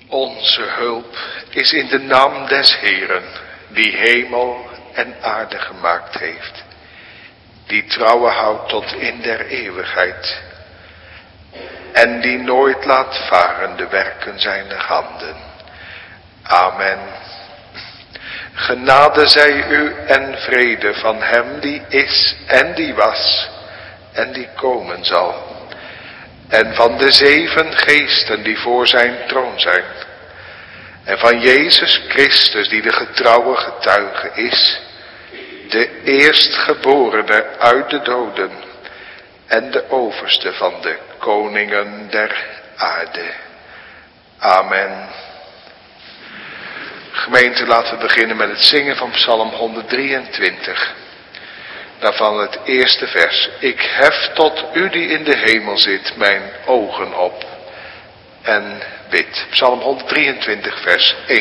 Onze hulp is in de naam des Heeren, die hemel en aarde gemaakt heeft, die trouwe houdt tot in der eeuwigheid, en die nooit laat varen de werken zijner handen. Amen. Genade zij u en vrede van hem die is en die was en die komen zal, en van de 7 geesten die voor zijn troon zijn, en van Jezus Christus die de getrouwe getuige is, de eerstgeborene uit de doden en de overste van de koningen der aarde. Amen. Gemeente, laten we beginnen met het zingen van Psalm 123. Daarvan het eerste vers. Ik hef tot u die in de hemel zit mijn ogen op en bid. Psalm 123 vers 1.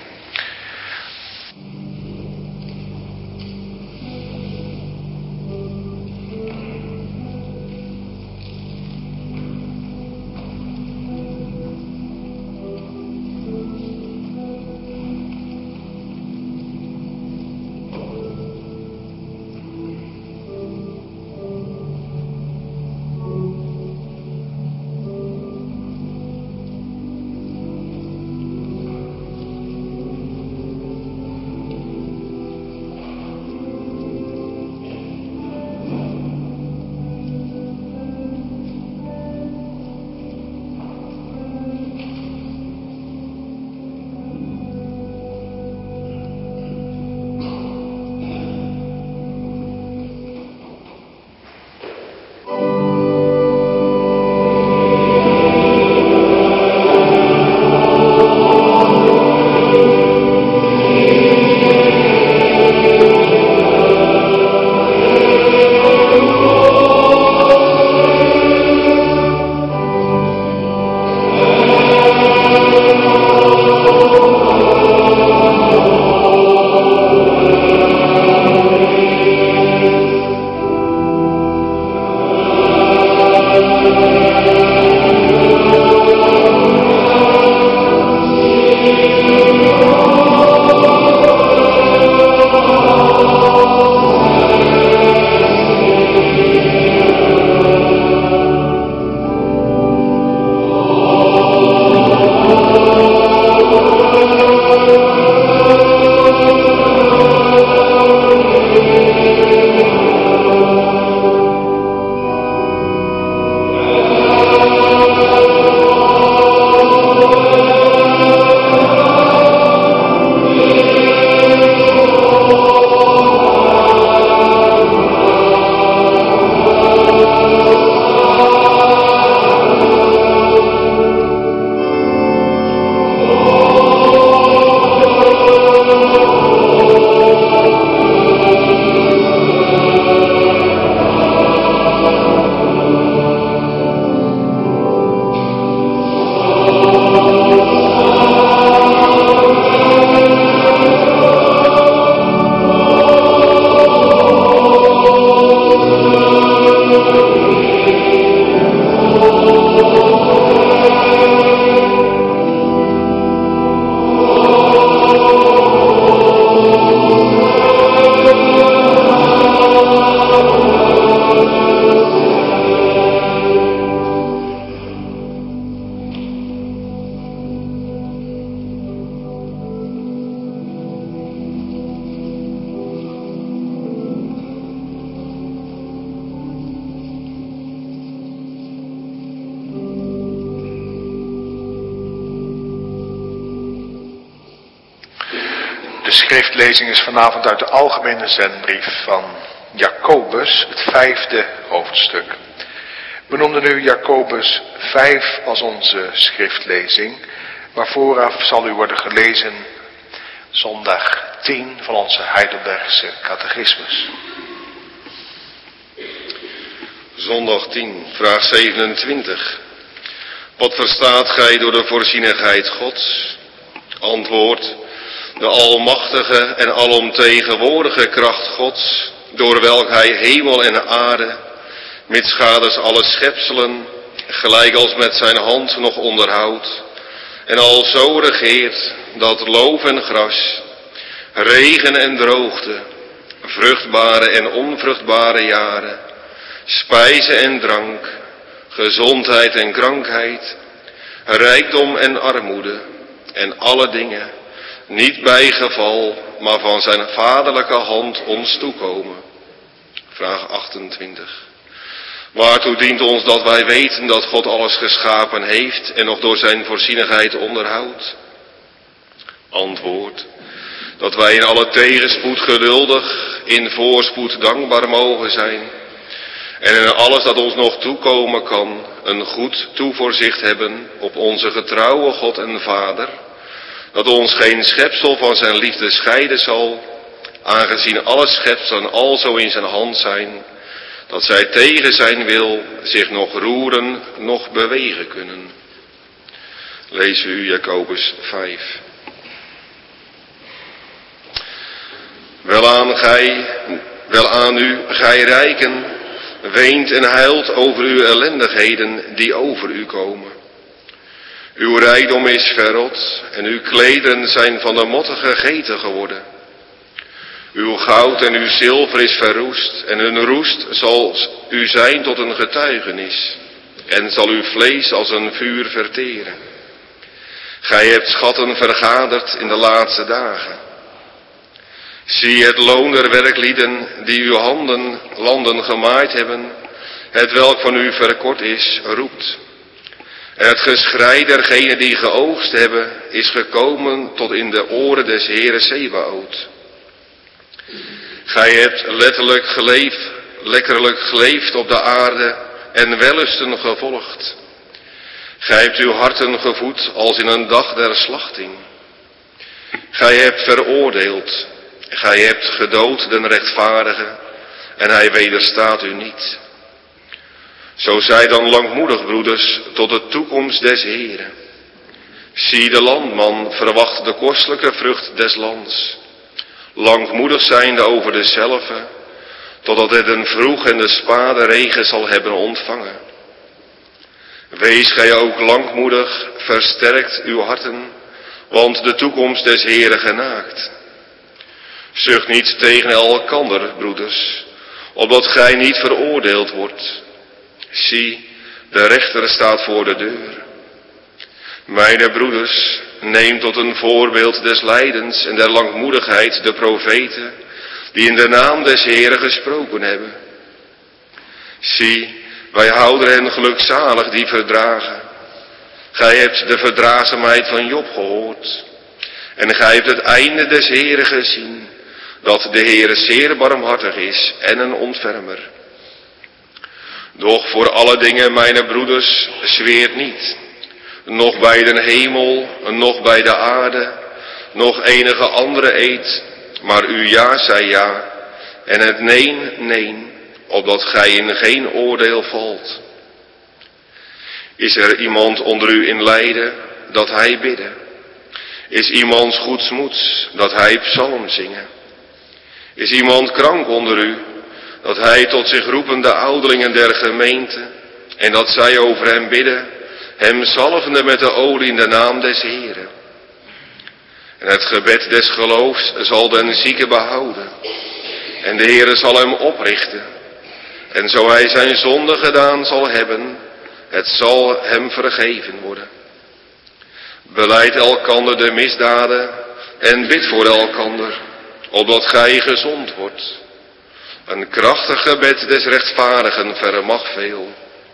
De schriftlezing is vanavond uit de algemene zendbrief van Jacobus, het 5e hoofdstuk. We noemden nu Jacobus 5 als onze schriftlezing, maar vooraf zal u worden gelezen zondag 10 van onze Heidelbergse catechismus. Zondag 10, vraag 27. Wat verstaat gij door de voorzienigheid Gods? Antwoord: de almachtige en alomtegenwoordige kracht Gods, door welk hij hemel en aarde, mitsgaders alle schepselen, gelijk als met zijn hand nog onderhoudt, en al zo regeert dat loof en gras, regen en droogte, vruchtbare en onvruchtbare jaren, spijze en drank, gezondheid en krankheid, rijkdom en armoede en alle dingen, niet bij geval, maar van zijn vaderlijke hand ons toekomen. Vraag 28. Waartoe dient ons dat wij weten dat God alles geschapen heeft en nog door zijn voorzienigheid onderhoudt? Antwoord. Dat wij in alle tegenspoed geduldig, in voorspoed dankbaar mogen zijn. En in alles dat ons nog toekomen kan, een goed toevoorzicht hebben op onze getrouwe God en Vader. Dat ons geen schepsel van zijn liefde scheiden zal, aangezien alle schepselen alzo in zijn hand zijn, dat zij tegen zijn wil zich nog roeren, nog bewegen kunnen. Lezen we u Jacobus 5. Welaan u, gij rijken, weent en huilt over uw ellendigheden die over u komen. Uw rijkdom is verrot en uw klederen zijn van de motten gegeten geworden. Uw goud en uw zilver is verroest en hun roest zal u zijn tot een getuigenis en zal uw vlees als een vuur verteren. Gij hebt schatten vergaderd in de laatste dagen. Zie het loon der werklieden die uw landen gemaaid hebben, het welk van u verkort is, roept. En het geschrei dergenen die geoogst hebben, is gekomen tot in de oren des Heere Sebaot. Gij hebt lekkerlijk geleefd op de aarde en wellusten gevolgd. Gij hebt uw harten gevoed als in een dag der slachting. Gij hebt veroordeeld, gij hebt gedood den rechtvaardige en hij wederstaat u niet. Zo zij dan langmoedig, broeders, tot de toekomst des Heeren. Zie, de landman verwacht de kostelijke vrucht des lands. Langmoedig zijnde over dezelve, totdat het een vroeg en de spade regen zal hebben ontvangen. Wees gij ook langmoedig, versterkt uw harten, want de toekomst des Heeren genaakt. Zucht niet tegen elkander, broeders, opdat gij niet veroordeeld wordt. Zie, de rechter staat voor de deur. Mijne broeders, neem tot een voorbeeld des lijdens en der langmoedigheid de profeten, die in de naam des Heeren gesproken hebben. Zie, wij houden hen gelukzalig die verdragen. Gij hebt de verdraagzaamheid van Job gehoord. En gij hebt het einde des Heeren gezien, dat de Heere zeer barmhartig is en een ontfermer. Doch voor alle dingen, mijne broeders, zweert niet, nog bij den hemel, nog bij de aarde, nog enige andere eed, maar uw ja zij ja, en het neen, neen, opdat gij in geen oordeel valt. Is er iemand onder u in lijden, dat hij bidde? Is iemands goedsmoeds, dat hij psalm zingen? Is iemand krank onder u, dat hij tot zich roepen de ouderlingen der gemeente, en dat zij over hem bidden, hem zalvende met de olie in de naam des Heeren? En het gebed des geloofs zal den zieke behouden, en de Heere zal hem oprichten. En zo hij zijn zonde gedaan zal hebben, het zal hem vergeven worden. Belijd elkander de misdaden en bid voor elkander, opdat gij gezond wordt. Een krachtig gebed des rechtvaardigen vermag veel.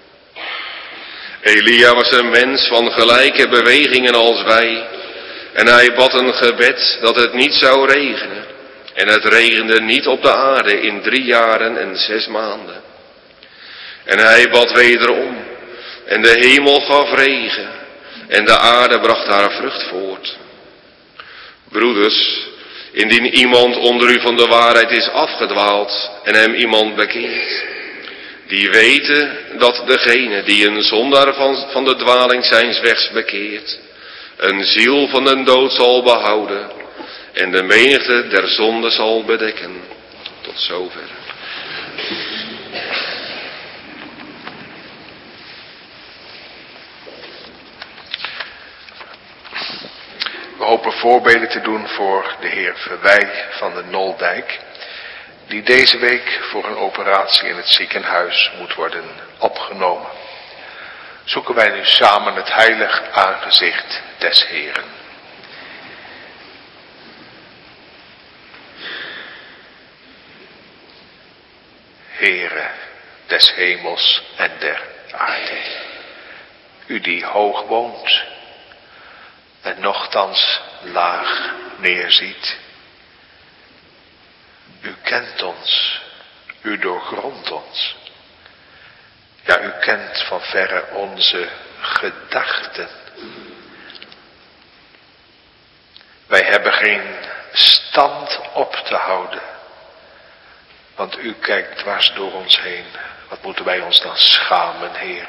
Elia was een mens van gelijke bewegingen als wij, en hij bad een gebed dat het niet zou regenen. En het regende niet op de aarde in 3 jaren en 6 maanden. En hij bad wederom, en de hemel gaf regen, en de aarde bracht haar vrucht voort. Broeders, indien iemand onder u van de waarheid is afgedwaald en hem iemand bekeert, die weten dat degene die een zondaar van de dwaling zijns wegs bekeert, een ziel van den dood zal behouden en de menigte der zonde zal bedekken. Tot zover. open voorbeden te doen voor de heer Verwij van de Noldijk, die deze week voor een operatie in het ziekenhuis moet worden opgenomen. Zoeken wij nu samen het heilig aangezicht des Heren. Heere des hemels en der aarde, u die hoog woont en nochtans laag neerziet. U kent ons, u doorgrondt ons. Ja, u kent van verre onze gedachten. Wij hebben geen stand op te houden, want u kijkt dwars door ons heen. Wat moeten wij ons dan schamen, Heer?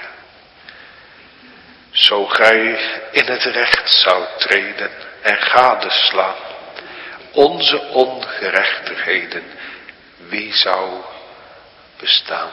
Zo gij in het recht zou treden en gadeslaan onze ongerechtigheden, wie zou bestaan?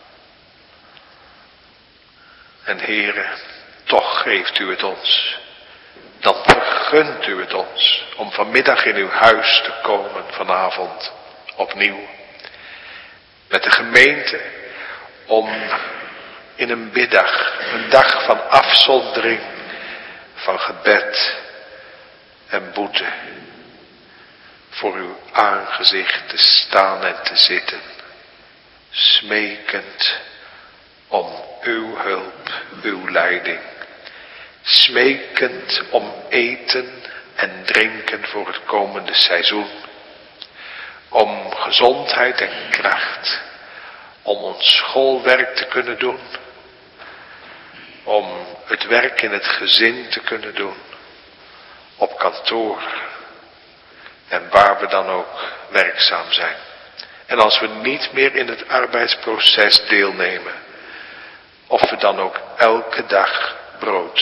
En Heere, toch geeft u het ons. Dan vergunt u het ons om vanmiddag in uw huis te komen vanavond opnieuw. Met de gemeente om in een biddag, een dag van afzondering, van gebed en boete, voor uw aangezicht te staan en te zitten, smekend om uw hulp, uw leiding, smekend om eten en drinken voor het komende seizoen, om gezondheid en kracht, om ons schoolwerk te kunnen doen, om het werk in het gezin te kunnen doen, op kantoor en waar we dan ook werkzaam zijn. En als we niet meer in het arbeidsproces deelnemen, of we dan ook elke dag brood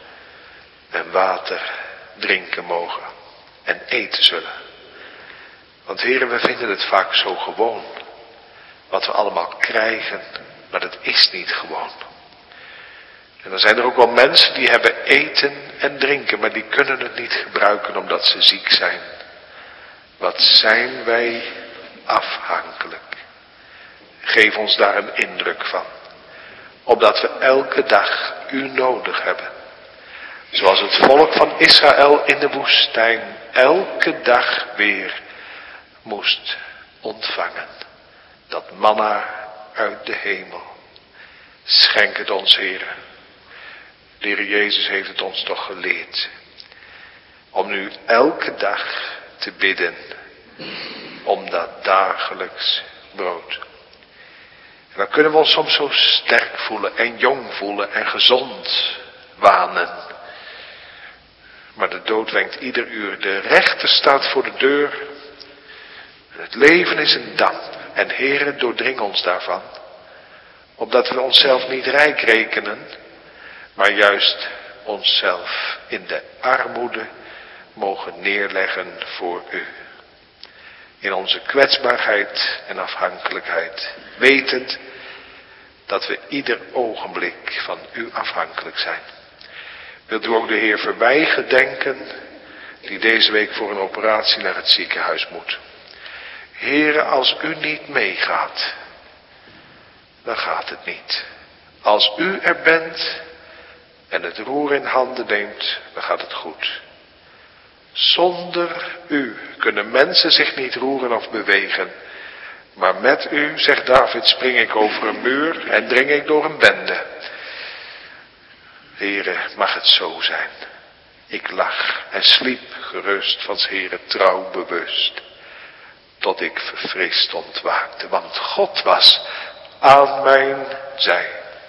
en water drinken mogen en eten zullen. Want heren, we vinden het vaak zo gewoon, wat we allemaal krijgen, maar dat is niet gewoon. En dan zijn er ook wel mensen die hebben eten en drinken, maar die kunnen het niet gebruiken omdat ze ziek zijn. Wat zijn wij afhankelijk. Geef ons daar een indruk van. Opdat we elke dag u nodig hebben. Zoals het volk van Israël in de woestijn elke dag weer moest ontvangen. Dat manna uit de hemel. Schenk het ons, Heere. De Heer Jezus heeft het ons toch geleerd. Om nu elke dag te bidden. Om dat dagelijks brood. En dan kunnen we ons soms zo sterk voelen en jong voelen en gezond wanen. Maar de dood wenkt ieder uur. De rechter staat voor de deur. En het leven is een damp. En Heere, doordring ons daarvan. Opdat we onszelf niet rijk rekenen. Maar juist onszelf in de armoede mogen neerleggen voor u. In onze kwetsbaarheid en afhankelijkheid. Wetend dat we ieder ogenblik van u afhankelijk zijn. Wilt u ook de heer Verwij gedenken, die deze week voor een operatie naar het ziekenhuis moet. Heere, als u niet meegaat, dan gaat het niet. Als u er bent en het roer in handen neemt, dan gaat het goed. Zonder u kunnen mensen zich niet roeren of bewegen. Maar met u, zegt David, spring ik over een muur en dring ik door een bende. Heere, mag het zo zijn. Ik lag en sliep gerust van 's Heere trouw bewust. Tot ik verfrist ontwaakte, want God was aan mijn zij.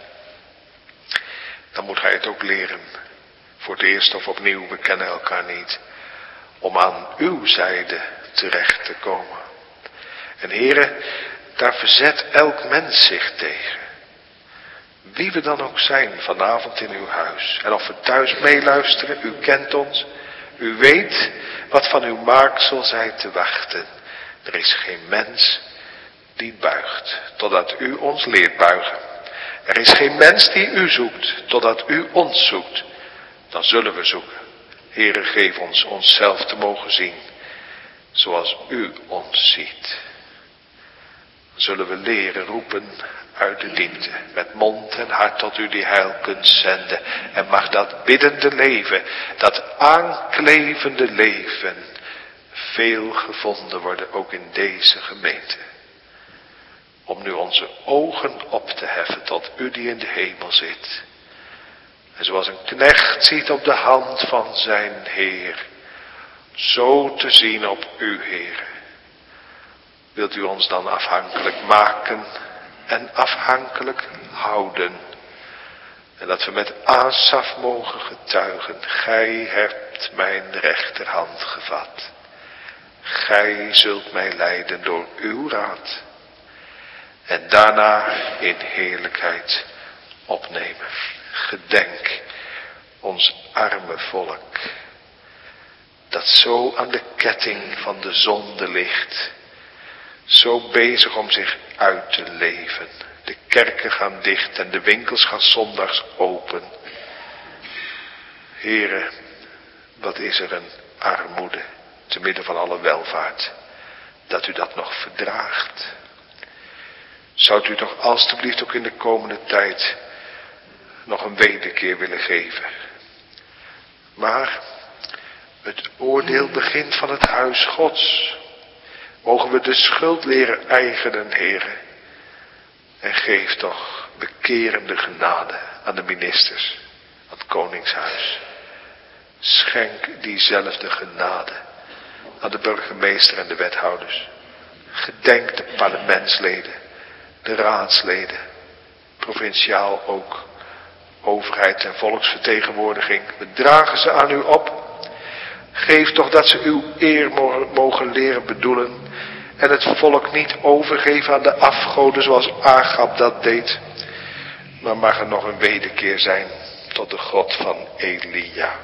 Dan moet gij het ook leren. Voor het eerst of opnieuw, we kennen elkaar niet. Om aan uw zijde terecht te komen. En Heere, daar verzet elk mens zich tegen. Wie we dan ook zijn vanavond in uw huis. En of we thuis meeluisteren, u kent ons. U weet wat van uw maaksel zij te wachten. Er is geen mens die buigt, totdat u ons leert buigen. Er is geen mens die u zoekt, totdat u ons zoekt. Dan zullen we zoeken. Heere, geef ons onszelf te mogen zien, zoals u ons ziet. Dan zullen we leren roepen uit de diepte, met mond en hart tot u die heil kunt zenden. En mag dat biddende leven, dat aanklevende leven, veel gevonden worden, ook in deze gemeente. Om nu onze ogen op te heffen tot u die in de hemel zit. En zoals een knecht ziet op de hand van zijn Heer, zo te zien op u, Heer. Wilt u ons dan afhankelijk maken en afhankelijk houden. En dat we met Asaf mogen getuigen, gij hebt mijn rechterhand gevat. Gij zult mij leiden door uw raad. En daarna in heerlijkheid opnemen. Gedenk ons arme volk, dat zo aan de ketting van de zonde ligt, zo bezig om zich uit te leven. De kerken gaan dicht en de winkels gaan zondags open. Heere, wat is er een armoede, te midden van alle welvaart, dat u dat nog verdraagt. Zou u toch alstublieft ook in de komende tijd nog een wederkeer willen geven. Maar het oordeel begint van het huis Gods. Mogen we de schuld leren eigenen, Heere. En geef toch bekerende genade aan de ministers, aan het koningshuis. Schenk diezelfde genade aan de burgemeester en de wethouders. Gedenk de parlementsleden, de raadsleden, provinciaal ook, overheid en volksvertegenwoordiging. We dragen ze aan u op. Geef toch dat ze uw eer mogen leren bedoelen en het volk niet overgeven aan de afgoden zoals Agab dat deed. Maar mag er nog een wederkeer zijn tot de God van Elia.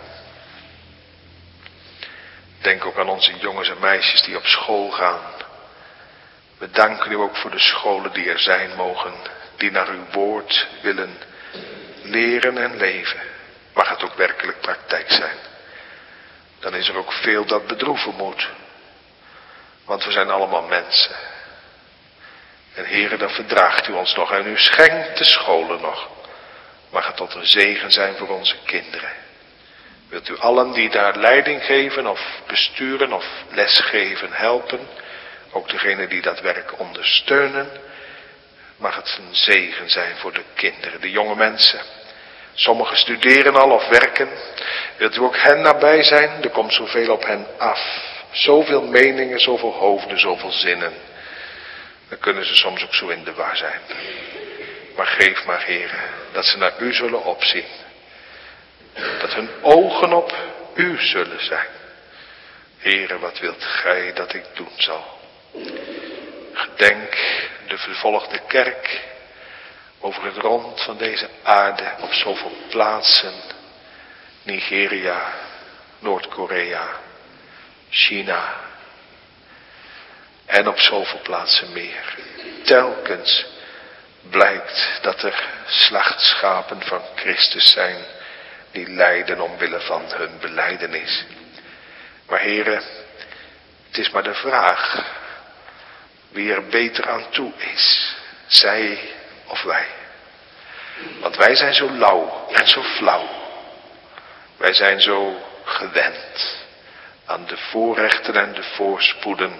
Denk ook aan onze jongens en meisjes die op school gaan. We danken u ook voor de scholen die er zijn mogen, die naar uw woord willen leren en leven. Mag het ook werkelijk praktijk zijn. Dan is er ook veel dat bedroeven moet. Want we zijn allemaal mensen. En Heere, dan verdraagt u ons nog en u schenkt de scholen nog. Mag het tot een zegen zijn voor onze kinderen. Wilt u allen die daar leiding geven of besturen of lesgeven helpen. Ook degenen die dat werk ondersteunen. Mag het een zegen zijn voor de kinderen, de jonge mensen. Sommigen studeren al of werken. Wilt u ook hen nabij zijn? Er komt zoveel op hen af. Zoveel meningen, zoveel hoofden, zoveel zinnen. Dan kunnen ze soms ook zo in de war zijn. Maar geef maar, Heere, dat ze naar u zullen opzien. Dat hun ogen op u zullen zijn. Heere, wat wilt gij dat ik doen zal? Gedenk de vervolgde kerk over het rond van deze aarde op zoveel plaatsen. Nigeria, Noord-Korea, China en op zoveel plaatsen meer. Telkens blijkt dat er slachtschapen van Christus zijn die lijden omwille van hun belijdenis. Maar Heere, het is maar de vraag wie er beter aan toe is, zij of wij. Want wij zijn zo lauw en zo flauw. Wij zijn zo gewend aan de voorrechten en de voorspoeden.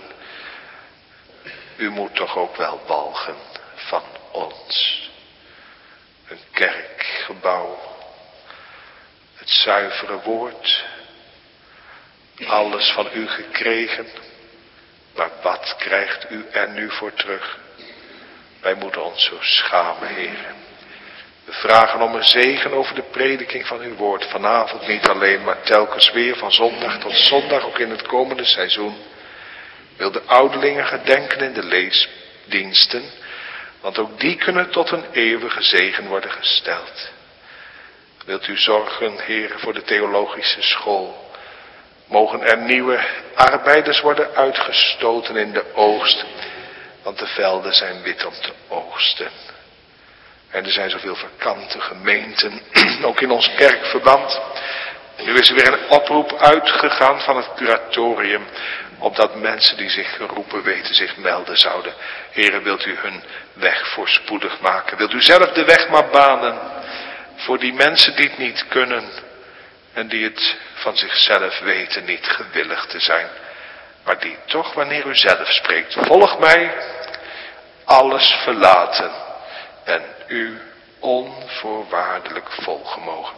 U moet toch ook wel walgen van ons. Een kerkgebouw, het zuivere woord, alles van u gekregen. Maar wat krijgt u er nu voor terug? Wij moeten ons zo schamen, Heer. We vragen om een zegen over de prediking van uw woord. Vanavond niet alleen, maar telkens weer van zondag tot zondag, ook in het komende seizoen. Wil de ouderlingen gedenken in de leesdiensten, want ook die kunnen tot een eeuwige zegen worden gesteld. Wilt u zorgen, Heer, voor de theologische school. Mogen er nieuwe arbeiders worden uitgestoten in de oogst, want de velden zijn wit om te oogsten. En er zijn zoveel vakante gemeenten, ook in ons kerkverband. Nu is er weer een oproep uitgegaan van het curatorium, opdat mensen die zich geroepen weten zich melden zouden. Heere, wilt u hun weg voorspoedig maken? Wilt u zelf de weg maar banen voor die mensen die het niet kunnen en die het van zichzelf weten niet gewillig te zijn, maar die toch, wanneer u zelf spreekt, volg mij, alles verlaten en u onvoorwaardelijk volgen mogen.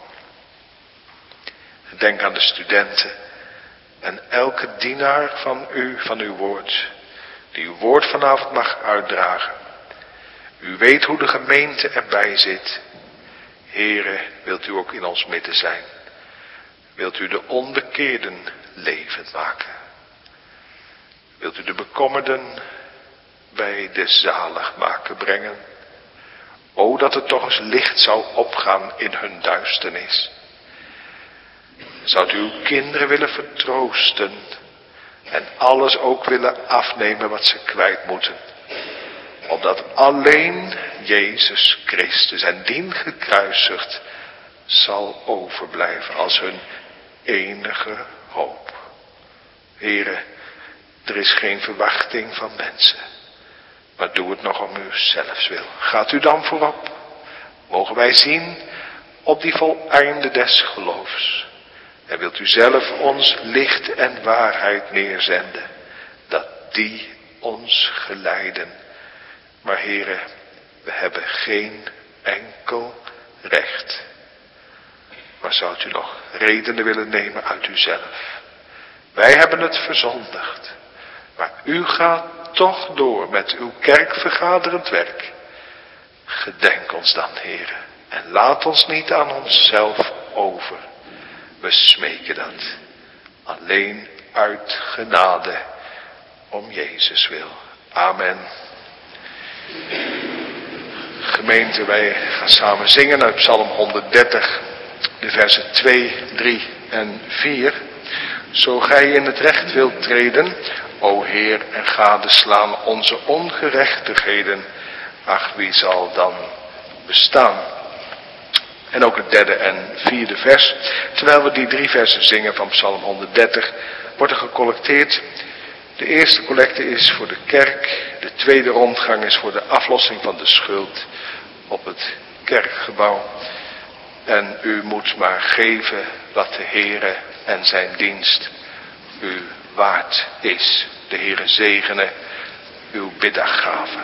Denk aan de studenten en elke dienaar van uw woord, die uw woord vanavond mag uitdragen. U weet hoe de gemeente erbij zit. Heere, wilt u ook in ons midden zijn? Wilt u de onbekeerden levend maken? Wilt u de bekommerden bij de zaligmaker brengen? O, dat er toch eens licht zou opgaan in hun duisternis. Zou u uw kinderen willen vertroosten en alles ook willen afnemen wat ze kwijt moeten, opdat alleen Jezus Christus en dien gekruisigd zal overblijven als hun enige hoop. Heere, er is geen verwachting van mensen, maar doe het nog om uw zelfs wil. Gaat u dan voorop, mogen wij zien op die voleinde des geloofs. En wilt u zelf ons licht en waarheid neerzenden, dat die ons geleiden. Maar Heere, we hebben geen enkel recht. Maar zou u nog redenen willen nemen uit uzelf? Wij hebben het verzondigd, maar u gaat toch door met uw kerkvergaderend werk. Gedenk ons dan, Heere, en laat ons niet aan onszelf over. We smeken dat alleen uit genade om Jezus wil. Amen. Gemeente, wij gaan samen zingen uit Psalm 130, de versen 2, 3 en 4. Zo gij in het recht wilt treden, o Heer, en gadeslaan onze ongerechtigheden, ach, wie zal dan bestaan? En ook het derde en vierde vers. Terwijl we die 3 versen zingen van Psalm 130, wordt er gecollecteerd. De eerste collecte is voor de kerk. De tweede rondgang is voor de aflossing van de schuld op het kerkgebouw. En u moet maar geven wat de Heere en zijn dienst u waard is. De Heere zegene uw middaggaven.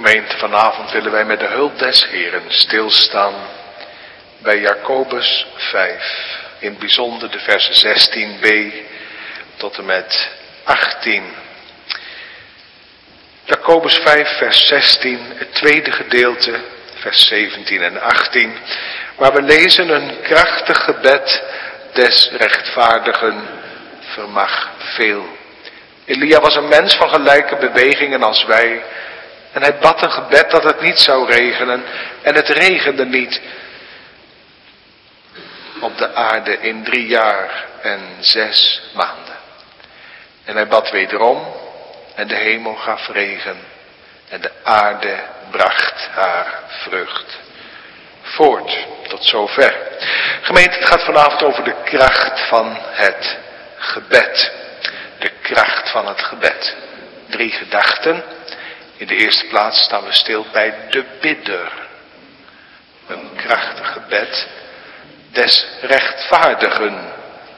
gemeente, vanavond willen wij met de hulp des Heren stilstaan bij Jacobus 5. In het bijzonder de versen 16b tot en met 18. Jacobus 5 vers 16, het tweede gedeelte, vers 17 en 18. Waar we lezen: een krachtig gebed des rechtvaardigen vermag veel. Elia was een mens van gelijke bewegingen als wij. En hij bad een gebed dat het niet zou regenen. En het regende niet op de aarde in 3 jaar en 6 maanden. En hij bad wederom. En de hemel gaf regen. En de aarde bracht haar vrucht voort. Tot zover. Gemeente, het gaat vanavond over de kracht van het gebed. De kracht van het gebed. 3 gedachten. In de eerste plaats staan we stil bij de bidder. Een krachtig gebed des rechtvaardigen.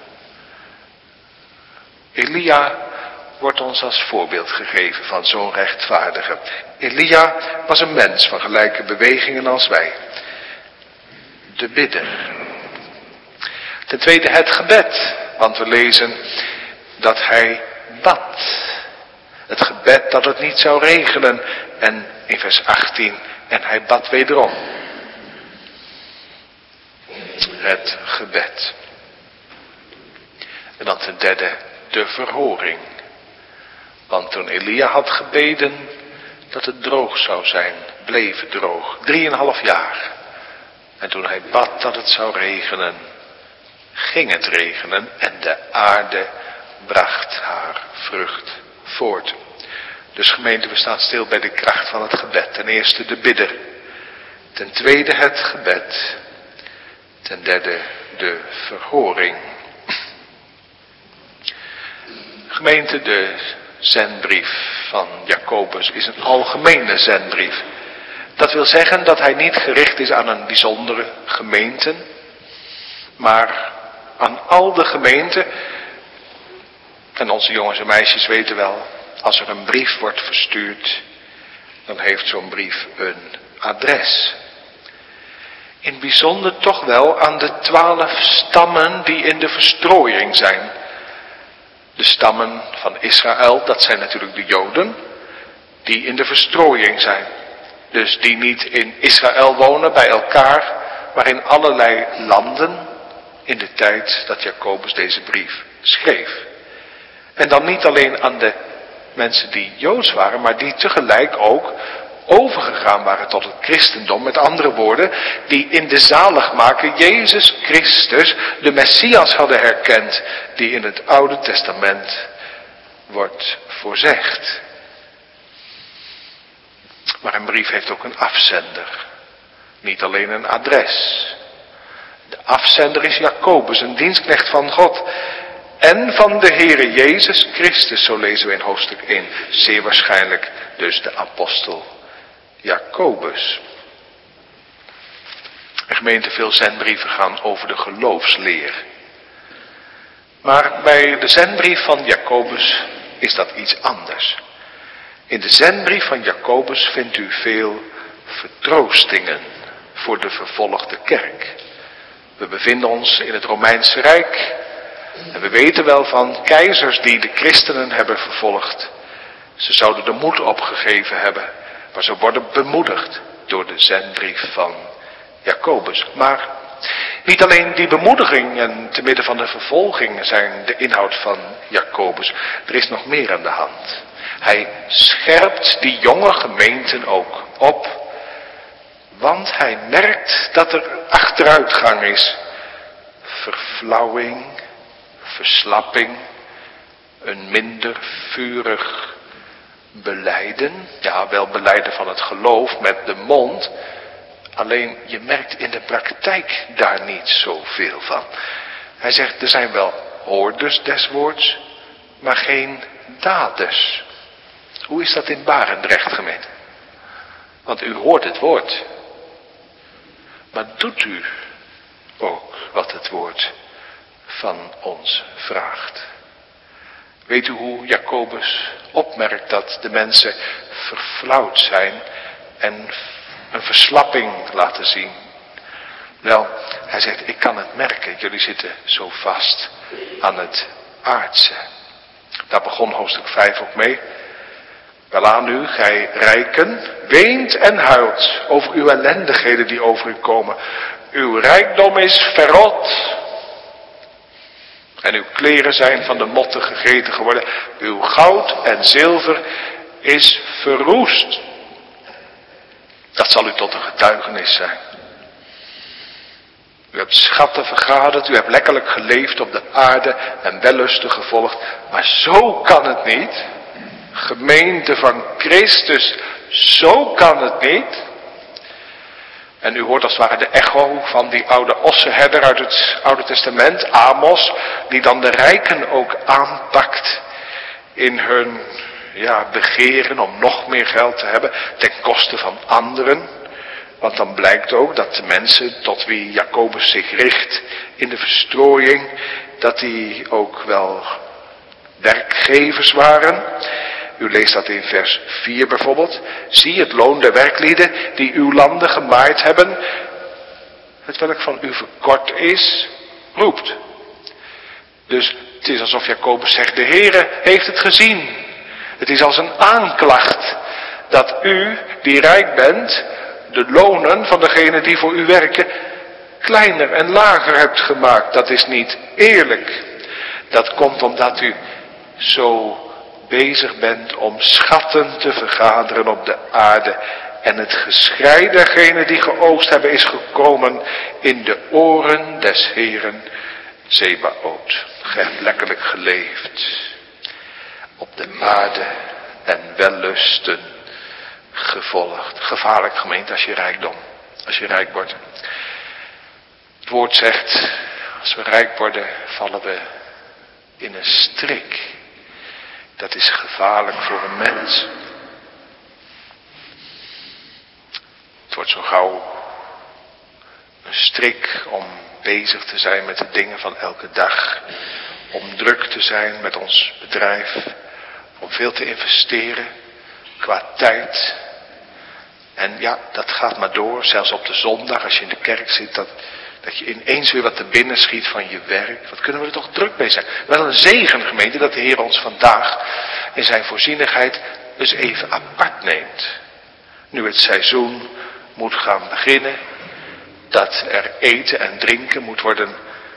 Elia wordt ons als voorbeeld gegeven van zo'n rechtvaardige. Elia was een mens van gelijke bewegingen als wij. De bidder. Ten tweede het gebed. Want we lezen dat hij bad. Het gebed dat het niet zou regenen. En in vers 18. En hij bad wederom. Het gebed. En dan ten derde de verhoring. Want toen Elia had gebeden dat het droog zou zijn, bleef het droog. 3,5 jaar. En toen hij bad dat het zou regenen, ging het regenen en de aarde bracht haar vrucht voort. Dus gemeente, we staan stil bij de kracht van het gebed. Ten eerste de bidder. Ten tweede het gebed. Ten derde de verhoring. Gemeente, de zendbrief van Jacobus is een algemene zendbrief. Dat wil zeggen dat hij niet gericht is aan een bijzondere gemeente, maar aan al de gemeenten. En onze jongens en meisjes weten wel, als er een brief wordt verstuurd, dan heeft zo'n brief een adres. In het bijzonder toch wel aan de 12 stammen die in de verstrooiing zijn. De stammen van Israël, dat zijn natuurlijk de Joden, die in de verstrooiing zijn. Dus die niet in Israël wonen bij elkaar, maar in allerlei landen in de tijd dat Jacobus deze brief schreef. En dan niet alleen aan de mensen die Joods waren, maar die tegelijk ook overgegaan waren tot het christendom. Met andere woorden, die in de zaligmaker Jezus Christus de Messias hadden herkend, die in het Oude Testament wordt voorzegd. Maar een brief heeft ook een afzender. Niet alleen een adres. De afzender is Jacobus, een dienstknecht van God. En van de Heere Jezus Christus, zo lezen we in hoofdstuk 1. Zeer waarschijnlijk dus de apostel Jacobus. En gemeente, veel zendbrieven gaan over de geloofsleer. Maar bij de zendbrief van Jacobus is dat iets anders. In de zendbrief van Jacobus vindt u veel vertroostingen voor de vervolgde kerk. We bevinden ons in het Romeinse Rijk. En we weten wel van keizers die de christenen hebben vervolgd. Ze zouden de moed opgegeven hebben. Maar ze worden bemoedigd door de zendbrief van Jacobus. Maar niet alleen die bemoediging en te midden van de vervolging zijn de inhoud van Jacobus. Er is nog meer aan de hand. Hij scherpt die jonge gemeenten ook op. Want hij merkt dat er achteruitgang is. Verflauwing, verslapping, een minder vurig belijden. Ja, wel belijden van het geloof met de mond. Alleen je merkt in de praktijk daar niet zoveel van. Hij zegt, er zijn wel hoorders des woords, maar geen daders. Hoe is dat in Barendrecht, gemeente? Want u hoort het woord. Maar doet u ook wat het woord van ons vraagt? Weet u hoe Jacobus opmerkt dat de mensen verflauwd zijn en een verslapping laten zien. Wel, hij zegt, ik kan het merken, jullie zitten zo vast aan het aardse. Daar begon hoofdstuk 5 ook mee. Welaan u, gij rijken, weent en huilt over uw ellendigheden die over u komen. Uw rijkdom is verrot. En uw kleren zijn van de motten gegeten geworden. Uw goud en zilver is verroest. Dat zal u tot een getuigenis zijn. U hebt schatten vergaderd, u hebt lekkerlijk geleefd op de aarde en wellusten gevolgd. Maar zo kan het niet. Gemeente van Christus, zo kan het niet. En u hoort als het ware de echo van die oude ossenherder uit het Oude Testament, Amos, die dan de rijken ook aanpakt in hun begeren om nog meer geld te hebben ten koste van anderen. Want dan blijkt ook dat de mensen tot wie Jacobus zich richt in de verstrooiing, dat die ook wel werkgevers waren. U leest dat in vers 4 bijvoorbeeld. Zie het loon der werklieden die uw landen gemaaid hebben, het welk van u verkort is, roept. Dus het is alsof Jacobus zegt, de Heere heeft het gezien. Het is als een aanklacht dat u, die rijk bent, de lonen van degenen die voor u werken, kleiner en lager hebt gemaakt. Dat is niet eerlijk. Dat komt omdat u zo bezig bent om schatten te vergaderen op de aarde. En het geschrei dergenen die geoogst hebben is gekomen in de oren des Heeren Zebaoth. Gij hebt lekkerlijk geleefd op de aarde en wellusten gevolgd. Gevaarlijk gemeente als je rijk wordt. Het woord zegt, als we rijk worden vallen we in een strik. Dat is gevaarlijk voor een mens. Het wordt zo gauw een strik om bezig te zijn met de dingen van elke dag. Om druk te zijn met ons bedrijf. Om veel te investeren qua tijd. En ja, dat gaat maar door. Zelfs op de zondag als je in de kerk zit. Dat je ineens weer wat te binnen schiet van je werk. Wat kunnen we er toch druk mee zijn. Wel een zegen gemeente dat de Heer ons vandaag in zijn voorzienigheid eens even apart neemt. Nu het seizoen moet gaan beginnen. Dat er eten en drinken moet worden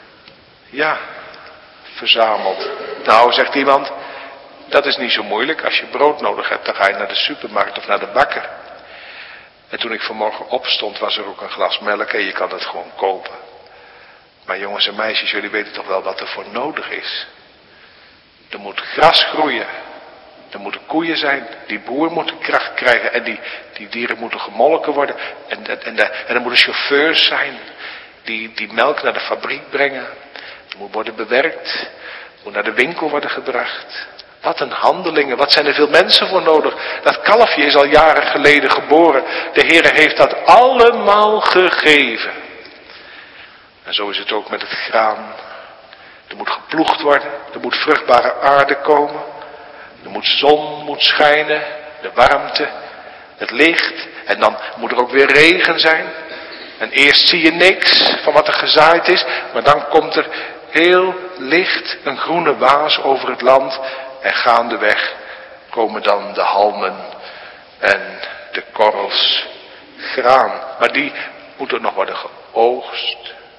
verzameld. Nou, zegt iemand, dat is niet zo moeilijk. Als je brood nodig hebt, dan ga je naar de supermarkt of naar de bakker. En toen ik vanmorgen opstond, was er ook een glas melk en je kan het gewoon kopen. Maar jongens en meisjes, jullie weten toch wel wat er voor nodig is. Er moet gras groeien. Er moeten koeien zijn. Die boer moet kracht krijgen. En die dieren moeten gemolken worden. En er moeten chauffeurs zijn. Die melk naar de fabriek brengen. Het moet worden bewerkt. Het moet naar de winkel worden gebracht. Wat een handelingen. Wat zijn er veel mensen voor nodig. Dat kalfje is al jaren geleden geboren. De Heere heeft dat allemaal gegeven. En zo is het ook met het graan. Er moet geploegd worden. Er moet vruchtbare aarde komen. Er moet zon schijnen. De warmte. Het licht. En dan moet er ook weer regen zijn. En eerst zie je niks van wat er gezaaid is. Maar dan komt er heel licht een groene waas over het land. En gaandeweg komen dan de halmen en de korrels graan. Maar die moeten nog worden geoogst.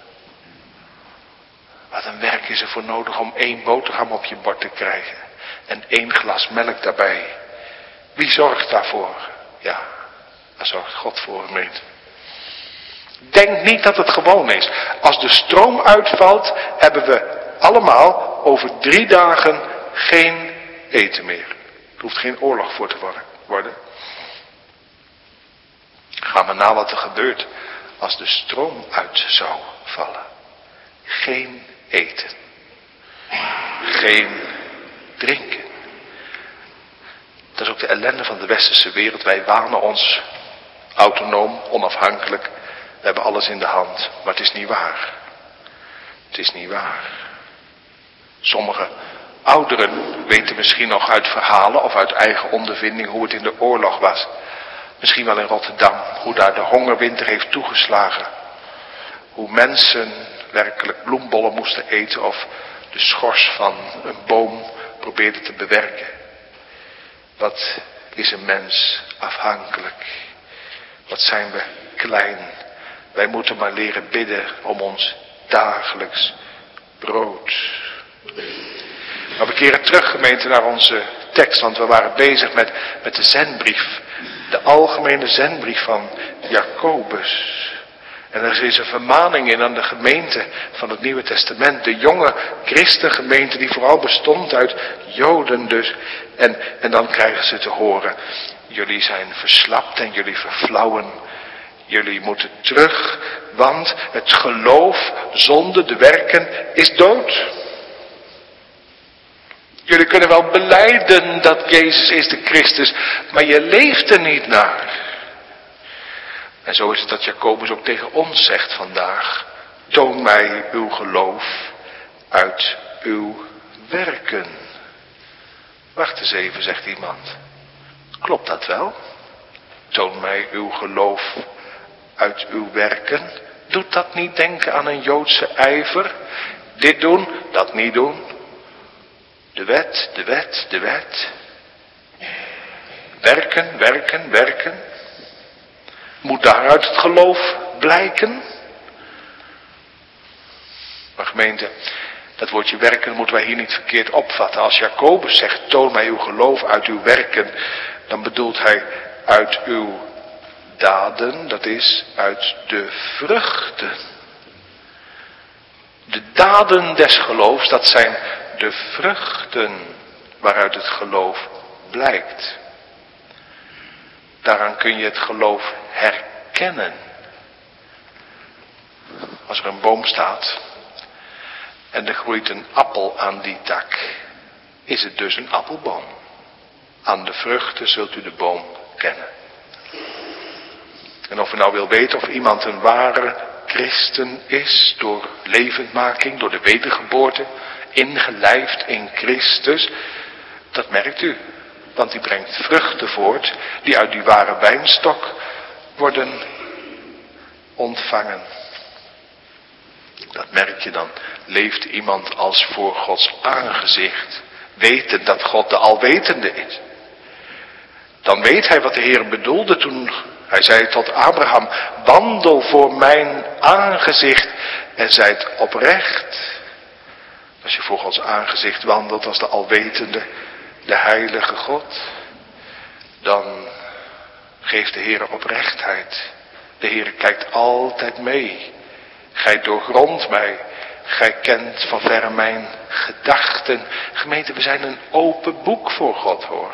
Wat een werk is er voor nodig om 1 boterham op je bord te krijgen. En 1 glas melk daarbij. Wie zorgt daarvoor? Ja, daar zorgt God voor, gemeente. Denk niet dat het gewoon is. Als de stroom uitvalt, hebben we allemaal over 3 dagen geen eten meer. Er hoeft geen oorlog voor te worden. Ga maar na wat er gebeurt als de stroom uit zou vallen. Geen eten. Geen drinken. Dat is ook de ellende van de westerse wereld. Wij wanen ons autonoom, onafhankelijk. We hebben alles in de hand. Maar het is niet waar. Het is niet waar. Sommige ouderen weten misschien nog uit verhalen of uit eigen ondervinding hoe het in de oorlog was. Misschien wel in Rotterdam, hoe daar de hongerwinter heeft toegeslagen. Hoe mensen werkelijk bloembollen moesten eten of de schors van een boom probeerden te bewerken. Wat is een mens afhankelijk? Wat zijn we klein? Wij moeten maar leren bidden om ons dagelijks brood. Maar we keren terug, gemeente, naar onze tekst, want we waren bezig met de zendbrief. De algemene zendbrief van Jacobus. En er is een vermaning in aan de gemeente van het Nieuwe Testament. De jonge christengemeente die vooral bestond uit Joden dus. En dan krijgen ze te horen, jullie zijn verslapt en jullie verflauwen. Jullie moeten terug, want het geloof zonder de werken is dood. Jullie kunnen wel belijden dat Jezus is de Christus, maar je leeft er niet naar. En zo is het dat Jacobus ook tegen ons zegt vandaag, toon mij uw geloof uit uw werken. Wacht eens even, zegt iemand. Klopt dat wel? Toon mij uw geloof uit uw werken. Doet dat niet denken aan een Joodse ijver? Dit doen, dat niet doen. De wet, de wet, de wet. Werken, werken, werken. Moet daaruit het geloof blijken? Maar gemeente, dat woordje werken moeten wij hier niet verkeerd opvatten. Als Jacobus zegt, toon mij uw geloof uit uw werken, dan bedoelt hij uit uw daden, dat is uit de vruchten. De daden des geloofs, dat zijn de vruchten waaruit het geloof blijkt. Daaraan kun je het geloof herkennen. Als er een boom staat en er groeit een appel aan die tak, is het dus een appelboom. Aan de vruchten zult u de boom kennen. En of u nou wil weten of iemand een ware christen is, door levendmaking, door de wedergeboorte, ingelijfd in Christus, dat merkt u. Want die brengt vruchten voort die uit die ware wijnstok worden ontvangen. Dat merk je dan. Leeft iemand als voor Gods aangezicht, wetend dat God de alwetende is. Dan weet hij wat de Heer bedoelde toen hij zei tot Abraham, wandel voor mijn aangezicht en zijt oprecht. Als je voor Gods aangezicht wandelt als de alwetende, de heilige God, dan geeft de Heer oprechtheid. De Heer kijkt altijd mee. Gij doorgrondt mij. Gij kent van verre mijn gedachten. Gemeente, we zijn een open boek voor God, hoor.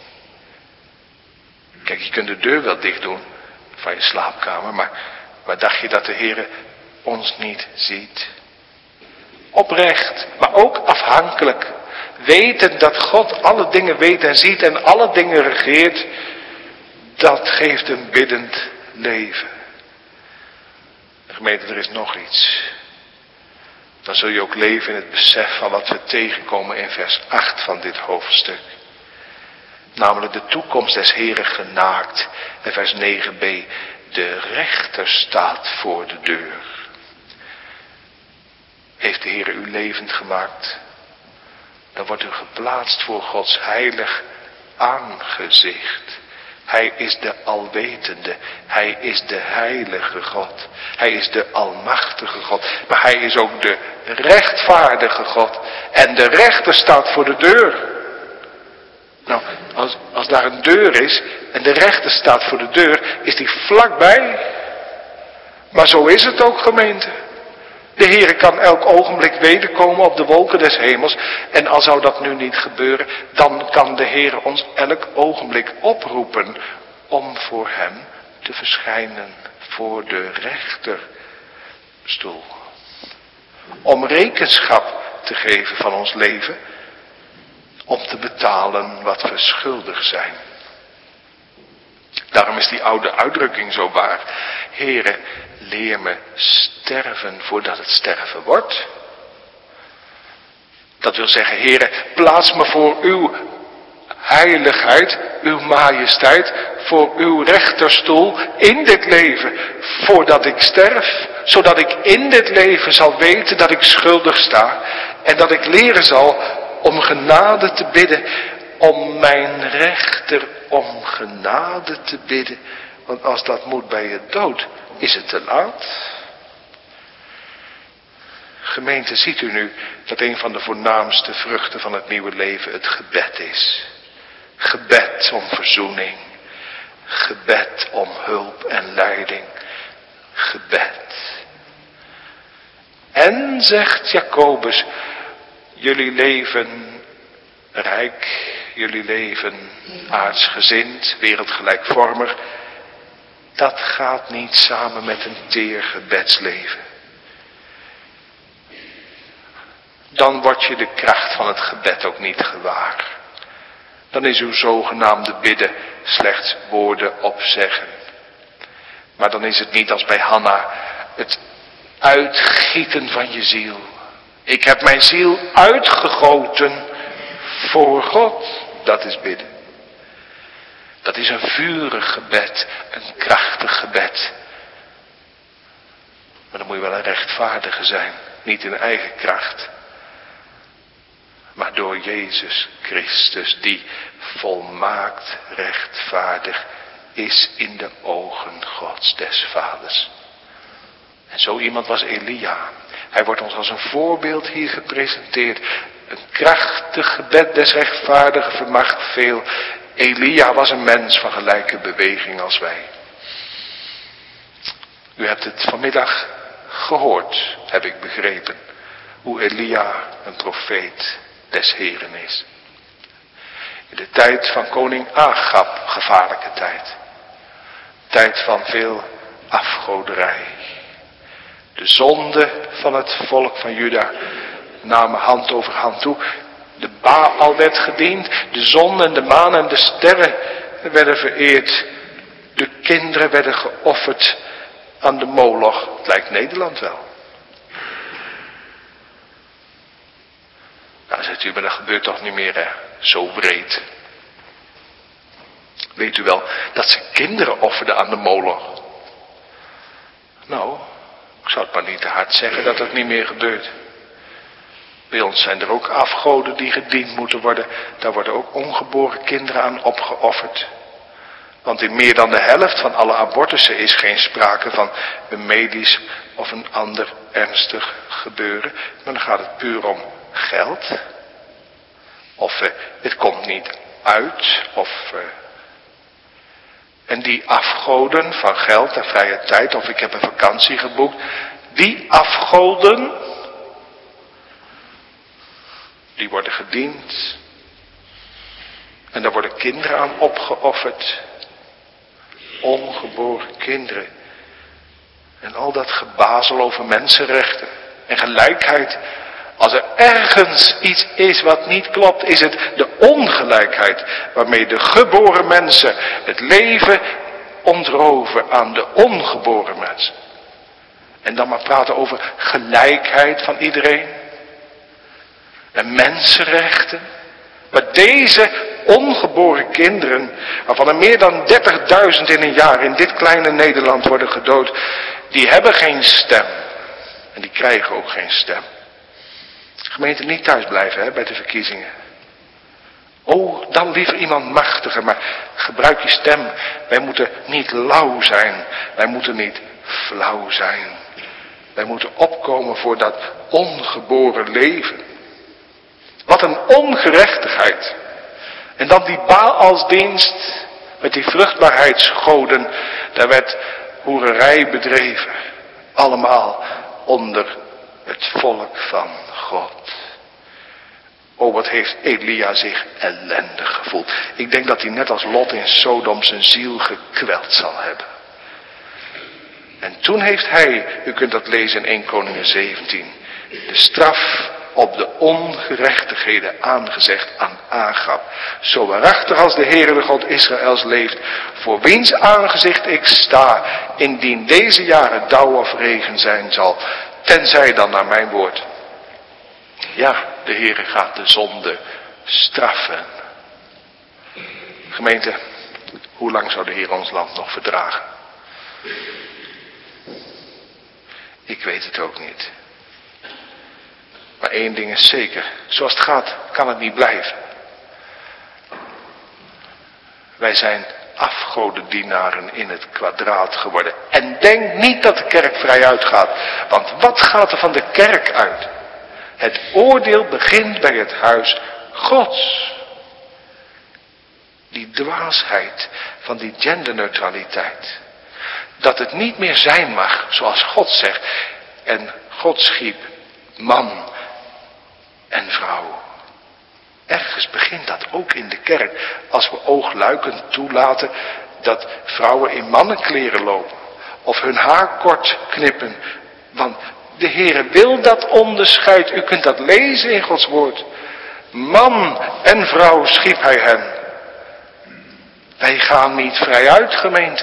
Kijk, je kunt de deur wel dicht doen van je slaapkamer, maar dacht je dat de Heer ons niet ziet? Oprecht, maar ook afhankelijk. Weten dat God alle dingen weet en ziet en alle dingen regeert, dat geeft een biddend leven. Gemeente, er is nog iets. Dan zul je ook leven in het besef van wat we tegenkomen in vers 8 van dit hoofdstuk. Namelijk de toekomst des Heren genaakt. En vers 9b, de rechter staat voor de deur. Heeft de Heer u levend gemaakt? Dan wordt u geplaatst voor Gods heilig aangezicht. Hij is de alwetende. Hij is de heilige God. Hij is de almachtige God. Maar hij is ook de rechtvaardige God. En de rechter staat voor de deur. Nou, als daar een deur is en de rechter staat voor de deur, is die vlakbij. Maar zo is het ook, gemeente. De Heere kan elk ogenblik wederkomen op de wolken des hemels. En al zou dat nu niet gebeuren, dan kan de Heere ons elk ogenblik oproepen om voor hem te verschijnen voor de rechterstoel. Om rekenschap te geven van ons leven. Om te betalen wat we schuldig zijn. Daarom is die oude uitdrukking zo waar. Heere, leer me sterven voordat het sterven wordt. Dat wil zeggen, Heere, plaats me voor uw heiligheid, uw majesteit, voor uw rechterstoel in dit leven, voordat ik sterf, zodat ik in dit leven zal weten dat ik schuldig sta en dat ik leren zal om genade te bidden, om mijn rechter om genade te bidden, want als dat moet bij je dood, is het te laat. Gemeente, ziet u nu dat een van de voornaamste vruchten van het nieuwe leven het gebed is. Gebed om verzoening. Gebed om hulp en leiding. Gebed. En, zegt Jacobus, jullie leven rijk, jullie leven aardsgezind, wereldgelijkvormig. Dat gaat niet samen met een teer gebedsleven. Dan word je de kracht van het gebed ook niet gewaar. Dan is uw zogenaamde bidden slechts woorden opzeggen. Maar dan is het niet als bij Hanna het uitgieten van je ziel. Ik heb mijn ziel uitgegoten voor God. Dat is bidden. Dat is een vurig gebed, een krachtig gebed. Maar dan moet je wel een rechtvaardige zijn, niet in eigen kracht. Maar door Jezus Christus, die volmaakt rechtvaardig is in de ogen Gods des Vaders. En zo iemand was Elia. Hij wordt ons als een voorbeeld hier gepresenteerd. Een krachtig gebed des rechtvaardigen vermag veel. Elia was een mens van gelijke beweging als wij. U hebt het vanmiddag gehoord, heb ik begrepen. Hoe Elia een profeet des Heren is. In de tijd van koning Agab, gevaarlijke tijd. Tijd van veel afgoderij. De zonde van het volk van Juda namen hand over hand toe. De Baal werd gediend. De zon en de maan en de sterren werden vereerd. De kinderen werden geofferd aan de Moloch. Het lijkt Nederland wel. Nou, zegt u, maar dat gebeurt toch niet meer, hè? Zo breed. Weet u wel dat ze kinderen offerden aan de Moloch? Nou, ik zou het maar niet te hard zeggen dat het niet meer gebeurt. Bij ons zijn er ook afgoden die gediend moeten worden. Daar worden ook ongeboren kinderen aan opgeofferd. Want in meer dan de helft van alle abortussen is geen sprake van een medisch of een ander ernstig gebeuren. Maar dan gaat het puur om geld. Of het komt niet uit. En die afgoden van geld en vrije tijd, of ik heb een vakantie geboekt. Die afgoden, die worden gediend. En daar worden kinderen aan opgeofferd. Ongeboren kinderen. En al dat gebazel over mensenrechten en gelijkheid. Als er ergens iets is wat niet klopt, is het de ongelijkheid waarmee de geboren mensen het leven ontroven aan de ongeboren mensen. En dan maar praten over gelijkheid van iedereen. En mensenrechten. Maar deze ongeboren kinderen, waarvan er meer dan 30.000 in een jaar in dit kleine Nederland worden gedood, die hebben geen stem. En die krijgen ook geen stem. Gemeente, niet thuis blijven bij de verkiezingen. Oh, dan liever iemand machtiger, maar gebruik je stem. Wij moeten niet lauw zijn. Wij moeten niet flauw zijn. Wij moeten opkomen voor dat ongeboren leven. Wat een ongerechtigheid. En dan die Baalsdienst met die vruchtbaarheidsgoden. Daar werd hoererij bedreven. Allemaal onder het volk van God. Oh, wat heeft Elia zich ellendig gevoeld. Ik denk dat hij net als Lot in Sodom zijn ziel gekweld zal hebben. En toen heeft hij, u kunt dat lezen in 1 Koningen 17, de straf op de ongerechtigheden aangezegd aan Agab. Zo waarachtig als de Heere de God Israëls leeft, voor wiens aangezicht ik sta, indien deze jaren dauw of regen zijn zal, tenzij dan naar mijn woord. Ja, de Heere gaat de zonde straffen. Gemeente, hoe lang zou de Heer ons land nog verdragen? Ik weet het ook niet. Maar één ding is zeker. Zoals het gaat, kan het niet blijven. Wij zijn afgodendienaren in het kwadraat geworden. En denk niet dat de kerk vrij uitgaat. Want wat gaat er van de kerk uit? Het oordeel begint bij het huis Gods. Die dwaasheid van die genderneutraliteit. Dat het niet meer zijn mag zoals God zegt. En God schiep man en vrouw. Ergens begint dat ook in de kerk. Als we oogluikend toelaten dat vrouwen in mannenkleren lopen. Of hun haar kort knippen. Want de Heere wil dat onderscheid. U kunt dat lezen in Gods woord. Man en vrouw schiep hij hen. Wij gaan niet vrij uit, gemeente.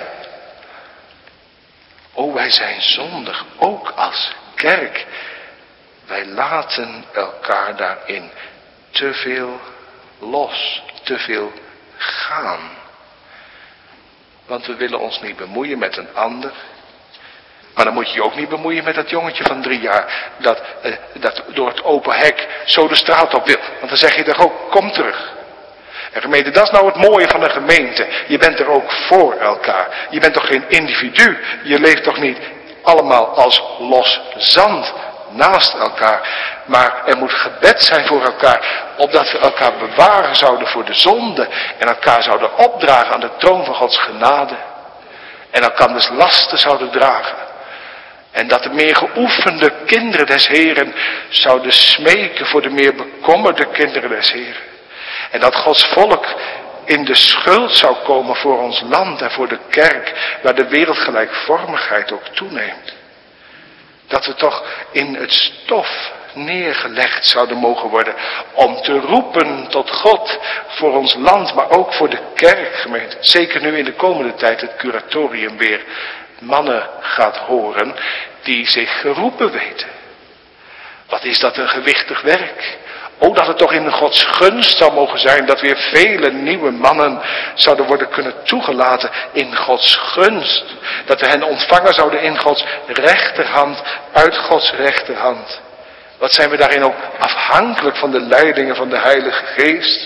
O, wij zijn zondig, ook als kerk. Wij laten elkaar daarin te veel los, te veel gaan. Want we willen ons niet bemoeien met een ander. Maar dan moet je je ook niet bemoeien met dat jongetje van 3 jaar. Dat door het open hek zo de straat op wil. Want dan zeg je toch ook, kom terug. En gemeente, dat is nou het mooie van een gemeente. Je bent er ook voor elkaar. Je bent toch geen individu. Je leeft toch niet allemaal als los zand naast elkaar. Maar er moet gebed zijn voor elkaar. Opdat we elkaar bewaren zouden voor de zonde. En elkaar zouden opdragen aan de troon van Gods genade. En elkaar dus lasten zouden dragen. En dat de meer geoefende kinderen des Heren zouden smeken voor de meer bekommerde kinderen des Heren. En dat Gods volk in de schuld zou komen voor ons land en voor de kerk, waar de wereldgelijkvormigheid ook toeneemt. Dat we toch in het stof neergelegd zouden mogen worden om te roepen tot God voor ons land, maar ook voor de kerkgemeente. Zeker nu in de komende tijd het curatorium weer mannen gaat horen die zich geroepen weten. Wat is dat een gewichtig werk. O, dat het toch in Gods gunst zou mogen zijn dat weer vele nieuwe mannen zouden worden kunnen toegelaten in Gods gunst. Dat we hen ontvangen zouden in Gods rechterhand, uit Gods rechterhand. Wat zijn we daarin ook afhankelijk van de leidingen van de Heilige Geest.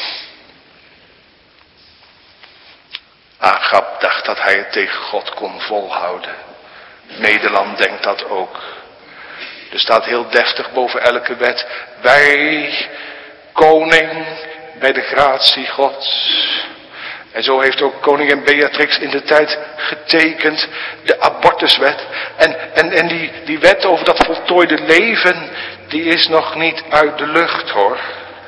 Agab dacht dat hij het tegen God kon volhouden. Nederland denkt dat ook. Er staat heel deftig boven elke wet. Wij, koning, bij de gratie Gods. En zo heeft ook koningin Beatrix in de tijd getekend. De abortuswet. En die wet over dat voltooide leven. Die is nog niet uit de lucht, hoor.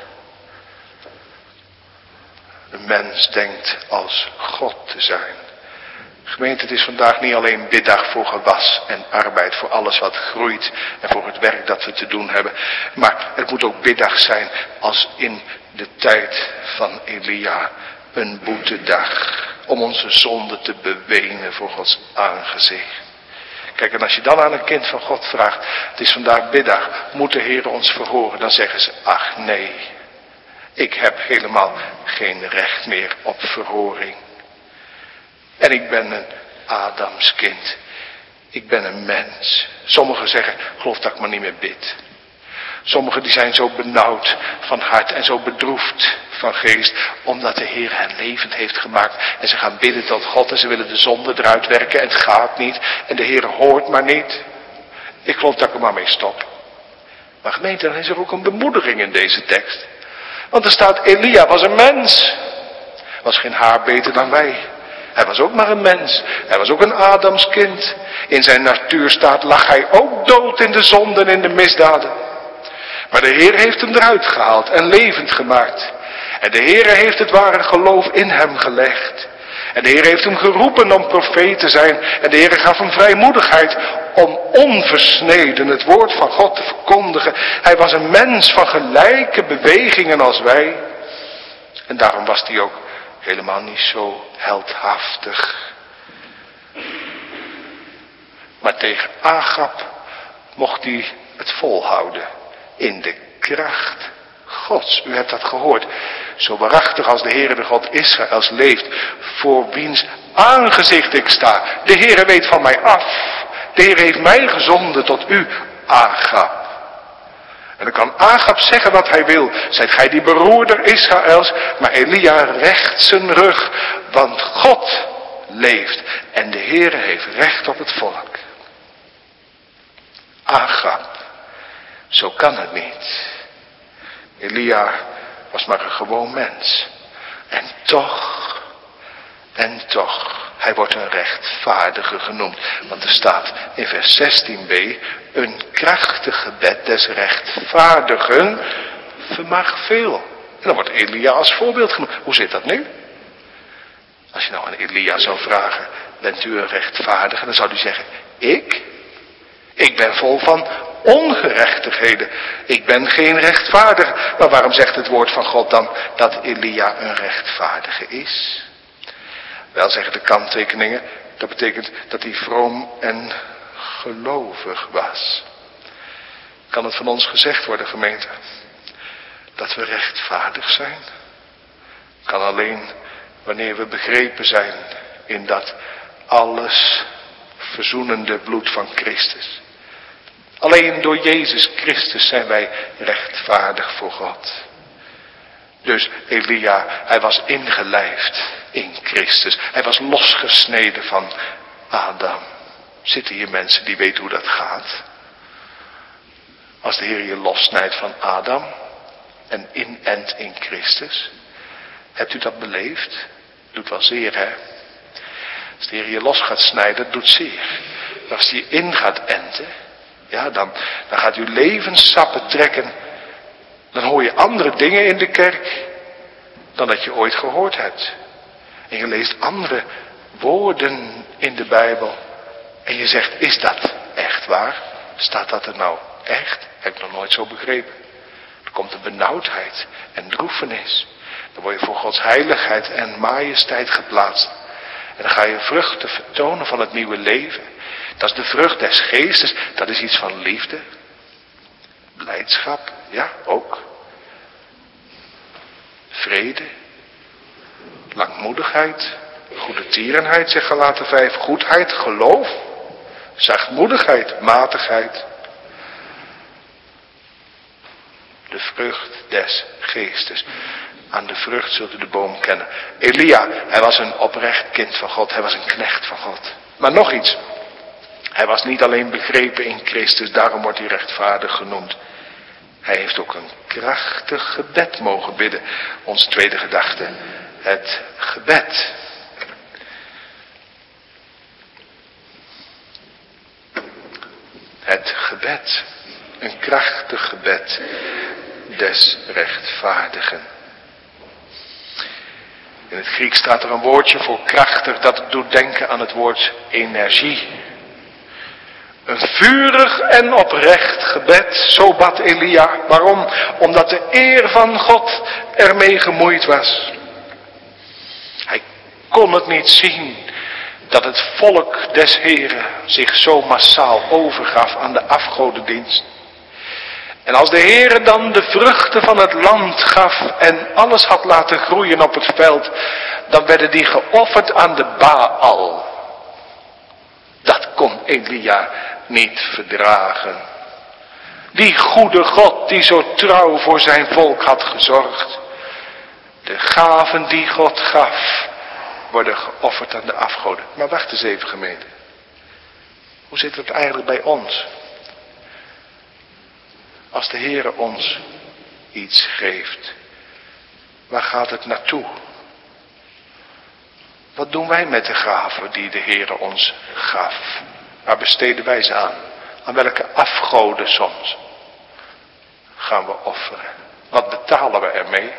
Een mens denkt als God te zijn. Gemeente, het is vandaag niet alleen biddag voor gewas en arbeid, voor alles wat groeit en voor het werk dat we te doen hebben. Maar het moet ook biddag zijn als in de tijd van Elia, een boetedag. Om onze zonde te bewenen voor Gods aangezicht. Kijk, en als je dan aan een kind van God vraagt, het is vandaag biddag, moet de Heer ons verhoren? Dan zeggen ze, ach nee, ik heb helemaal geen recht meer op verhoring. En ik ben een Adamskind. Ik ben een mens. Sommigen zeggen, geloof dat ik maar niet meer bid. Sommigen die zijn zo benauwd van hart en zo bedroefd van geest. Omdat de Heer hen levend heeft gemaakt. En ze gaan bidden tot God en ze willen de zonde eruit werken. En het gaat niet. En de Heer hoort maar niet. Ik geloof dat ik er maar mee stop. Maar gemeente, dan is er ook een bemoediging in deze tekst. Want er staat, Elia was een mens. Was geen haar beter dan wij. Hij was ook maar een mens. Hij was ook een Adamskind. In zijn natuurstaat lag hij ook dood in de zonden en in de misdaden. Maar de Heer heeft hem eruit gehaald en levend gemaakt. En de Heer heeft het ware geloof in hem gelegd. En de Heer heeft hem geroepen om profeet te zijn. En de Heer gaf hem vrijmoedigheid om onversneden het woord van God te verkondigen. Hij was een mens van gelijke bewegingen als wij. En daarom was hij ook helemaal niet zo heldhaftig. Maar tegen Agab mocht hij het volhouden. In de kracht Gods. U hebt dat gehoord. Zo waarachtig als de Heere de God Israëls leeft, voor wiens aangezicht ik sta. De Heere weet van mij af. De Heer heeft mij gezonden tot u, Agab. En dan kan Agab zeggen wat hij wil. Zijt gij die beroerder Israëls, maar Elia recht zijn rug, want God leeft en de Heere heeft recht op het volk. Agab, zo kan het niet. Elia was maar een gewoon mens. En toch, hij wordt een rechtvaardige genoemd. Want er staat in vers 16b, een krachtig gebed des rechtvaardigen vermag veel. En dan wordt Elia als voorbeeld genoemd. Hoe zit dat nu? Als je nou aan Elia zou vragen, bent u een rechtvaardige? Dan zou hij zeggen, ik ben vol van ongerechtigheden. Ik ben geen rechtvaardige. Maar waarom zegt het woord van God dan dat Elia een rechtvaardige is? Wel, zeggen de kanttekeningen, dat betekent dat hij vroom en gelovig was. Kan het van ons gezegd worden, gemeente, dat we rechtvaardig zijn? Kan alleen wanneer we begrepen zijn in dat alles verzoenende bloed van Christus. Alleen door Jezus Christus zijn wij rechtvaardig voor God. Dus Elia, hij was ingelijfd in Christus. Hij was losgesneden van Adam. Zitten hier mensen die weten hoe dat gaat? Als de Heer je lossnijdt van Adam en inent in Christus. Hebt u dat beleefd? Doet wel zeer, hè? Als de Heer je los gaat snijden, dat doet zeer. Maar als hij je in gaat enten, ja, dan gaat u levenssappen trekken. Dan hoor je andere dingen in de kerk dan dat je ooit gehoord hebt. En je leest andere woorden in de Bijbel. En je zegt, is dat echt waar? Staat dat er nou echt? Heb ik nog nooit zo begrepen. Er komt een benauwdheid en droefenis. Dan word je voor Gods heiligheid en majesteit geplaatst. En dan ga je vruchten vertonen van het nieuwe leven. Dat is de vrucht des geestes. Dat is iets van liefde. Blijdschap, ja, ook. Vrede. Langmoedigheid. Goede tierenheid, zegt Galaten 5. Goedheid, geloof. Zachtmoedigheid, matigheid. De vrucht des geestes. Aan de vrucht zult u de boom kennen. Elia, hij was een oprecht kind van God. Hij was een knecht van God. Maar nog iets. Hij was niet alleen begrepen in Christus. Daarom wordt hij rechtvaardig genoemd. Hij heeft ook een krachtig gebed mogen bidden. Onze tweede gedachte. Het gebed. Het gebed. Een krachtig gebed des rechtvaardigen. In het Grieks staat er een woordje voor krachtig dat doet denken aan het woord energie. Een vurig en oprecht gebed, zo bad Elia. Waarom? Omdat de eer van God ermee gemoeid was. Hij kon het niet zien dat het volk des Heren zich zo massaal overgaf aan de afgodendienst. En als de Heere dan de vruchten van het land gaf en alles had laten groeien op het veld, dan werden die geofferd aan de Baal. Dat kon Elia niet verdragen. Die goede God die zo trouw voor zijn volk had gezorgd. De gaven die God gaf worden geofferd aan de afgoden. Maar wacht eens even, gemeente. Hoe zit het eigenlijk bij ons? Als de Heere ons iets geeft, waar gaat het naartoe? Wat doen wij met de gaven die de Heere ons gaf? Waar besteden wij ze aan? Aan welke afgoden soms gaan we offeren? Wat betalen we ermee?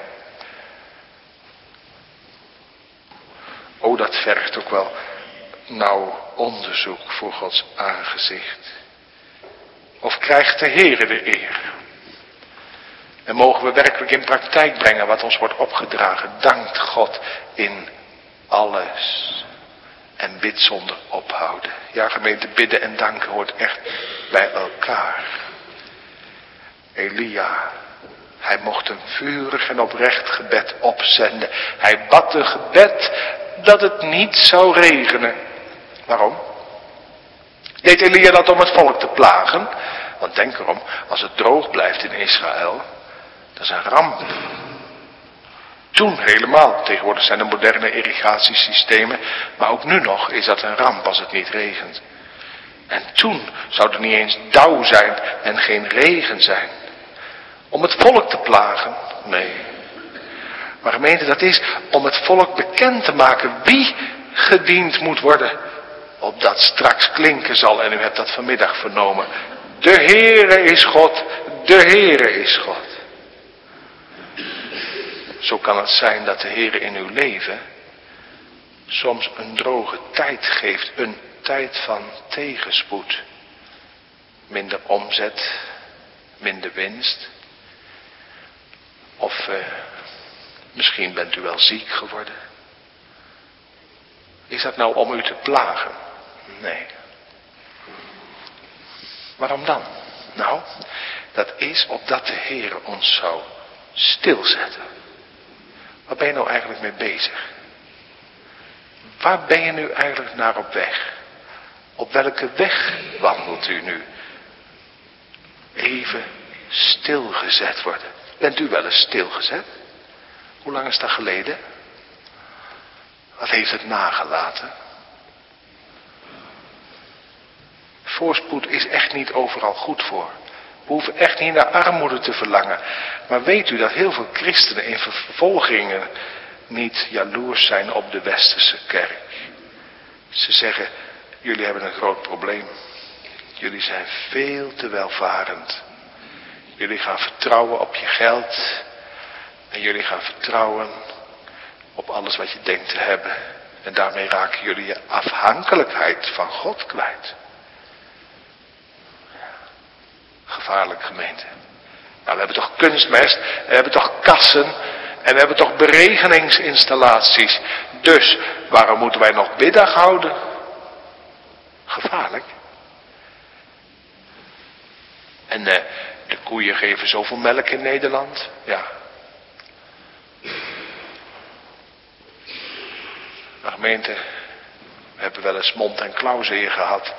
Oh, dat vergt ook wel nauw onderzoek voor Gods aangezicht. Of krijgt de Heere de eer? En mogen we werkelijk in praktijk brengen wat ons wordt opgedragen. Dankt God in alles. En bid zonder ophouden. Ja, gemeente, bidden en danken hoort echt bij elkaar. Elia, Hij mocht een vurig en oprecht gebed opzenden. Hij bad een gebed dat het niet zou regenen. Waarom? Deed Elia dat om het volk te plagen? Want denk erom, als het droog blijft in Israël, dat is een ramp. Toen helemaal, tegenwoordig zijn er moderne irrigatiesystemen, maar ook nu nog is dat een ramp als het niet regent. En toen zou er niet eens dauw zijn en geen regen zijn. Om het volk te plagen? Nee. Maar gemeente, dat is om het volk bekend te maken wie gediend moet worden. Opdat straks klinken zal, en u hebt dat vanmiddag vernomen. De Heere is God, de Heere is God. Zo kan het zijn dat de Heere in uw leven soms een droge tijd geeft. Een tijd van tegenspoed. Minder omzet, minder winst. Of misschien bent u wel ziek geworden. Is dat nou om u te plagen? Nee. Waarom dan? Nou, dat is opdat de Heere ons zou stilzetten. Waar ben je nou eigenlijk mee bezig? Waar ben je nu eigenlijk naar op weg? Op welke weg wandelt u nu? Even stilgezet worden. Bent u wel eens stilgezet? Hoe lang is dat geleden? Wat heeft het nagelaten? Voorspoed is echt niet overal goed voor. We hoeven echt niet naar armoede te verlangen. Maar weet u dat heel veel christenen in vervolgingen niet jaloers zijn op de westerse kerk? Ze zeggen, jullie hebben een groot probleem. Jullie zijn veel te welvarend. Jullie gaan vertrouwen op je geld. En jullie gaan vertrouwen op alles wat je denkt te hebben. En daarmee raken jullie je afhankelijkheid van God kwijt. Gevaarlijk, gemeente. Nou, we hebben toch kunstmest, en we hebben toch kassen, en we hebben toch beregeningsinstallaties. Dus, waarom moeten wij nog biddag houden? Gevaarlijk. En de koeien geven zoveel melk in Nederland. Ja. Maar gemeente, we hebben wel eens mond- en klauwzeer gehad.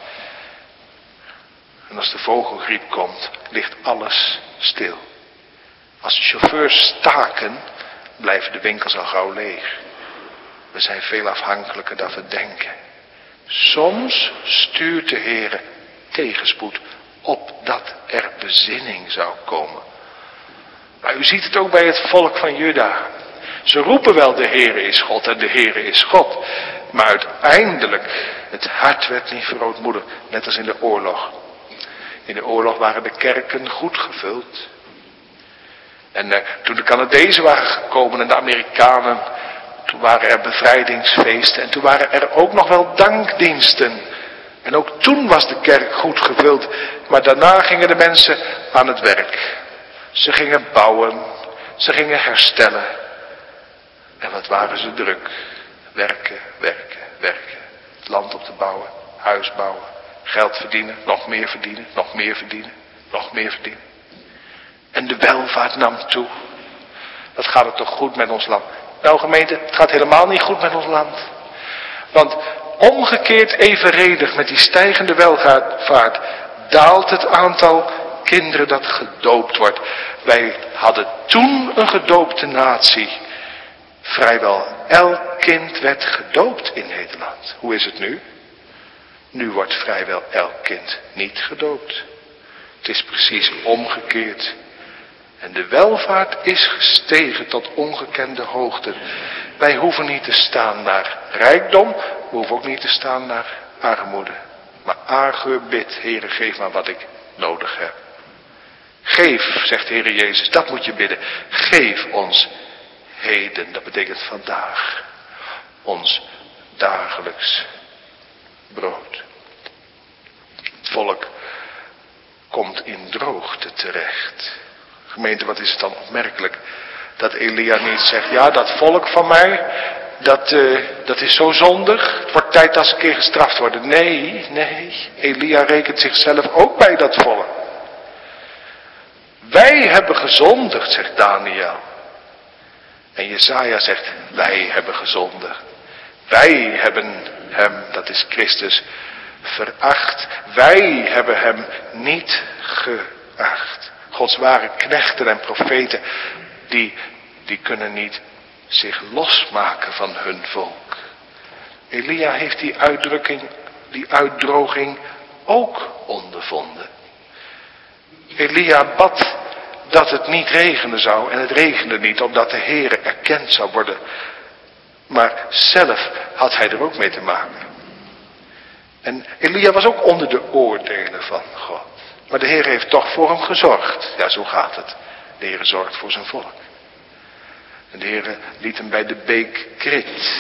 En als de vogelgriep komt, ligt alles stil. Als de chauffeurs staken, blijven de winkels al gauw leeg. We zijn veel afhankelijker dan we denken. Soms stuurt de Heere tegenspoed, opdat er bezinning zou komen. Maar u ziet het ook bij het volk van Juda. Ze roepen wel de Heere is God en de Heere is God. Maar uiteindelijk, het hart werd niet verootmoedigd, net als in de oorlog. In de oorlog waren de kerken goed gevuld. En toen de Canadezen waren gekomen en de Amerikanen, toen waren er bevrijdingsfeesten en toen waren er ook nog wel dankdiensten. En ook toen was de kerk goed gevuld, maar daarna gingen de mensen aan het werk. Ze gingen bouwen, ze gingen herstellen. En wat waren ze druk. Werken, werken, werken. Het land op te bouwen, huis bouwen, geld verdienen, nog meer verdienen, nog meer verdienen, nog meer verdienen. En de welvaart nam toe. Wat gaat het toch goed met ons land? Nou gemeente, het gaat helemaal niet goed met ons land. Want omgekeerd evenredig met die stijgende welvaart daalt het aantal kinderen dat gedoopt wordt. Wij hadden toen een gedoopte natie. Vrijwel elk kind werd gedoopt in Nederland. Hoe is het nu? Nu wordt vrijwel elk kind niet gedoopt. Het is precies omgekeerd. En de welvaart is gestegen tot ongekende hoogte. Wij hoeven niet te staan naar rijkdom. We hoeven ook niet te staan naar armoede. Maar Agur bidt, Heere, geef maar wat ik nodig heb. Geef, zegt de Heere Jezus, dat moet je bidden. Geef ons heden, dat betekent vandaag, ons dagelijks brood. Het volk komt in droogte terecht. Gemeente, wat is het dan opmerkelijk dat Elia niet zegt, ja, dat volk van mij, dat is zo zondig, het wordt tijd dat ze een keer gestraft worden. Nee, Elia rekent zichzelf ook bij dat volk. Wij hebben gezondigd, zegt Daniel. En Jesaja zegt, wij hebben gezondigd. Wij hebben hem, dat is Christus, veracht. Wij hebben hem niet geacht. Gods ware knechten en profeten, die kunnen niet zich losmaken van hun volk. Elia heeft die uitdroging ook ondervonden. Elia bad dat het niet regenen zou en het regende niet, opdat de Heere erkend zou worden. Maar zelf had hij er ook mee te maken. En Elia was ook onder de oordelen van God. Maar de Heer heeft toch voor hem gezorgd. Ja, zo gaat het. De Heer zorgt voor zijn volk. En de Heer liet hem bij de beek Krit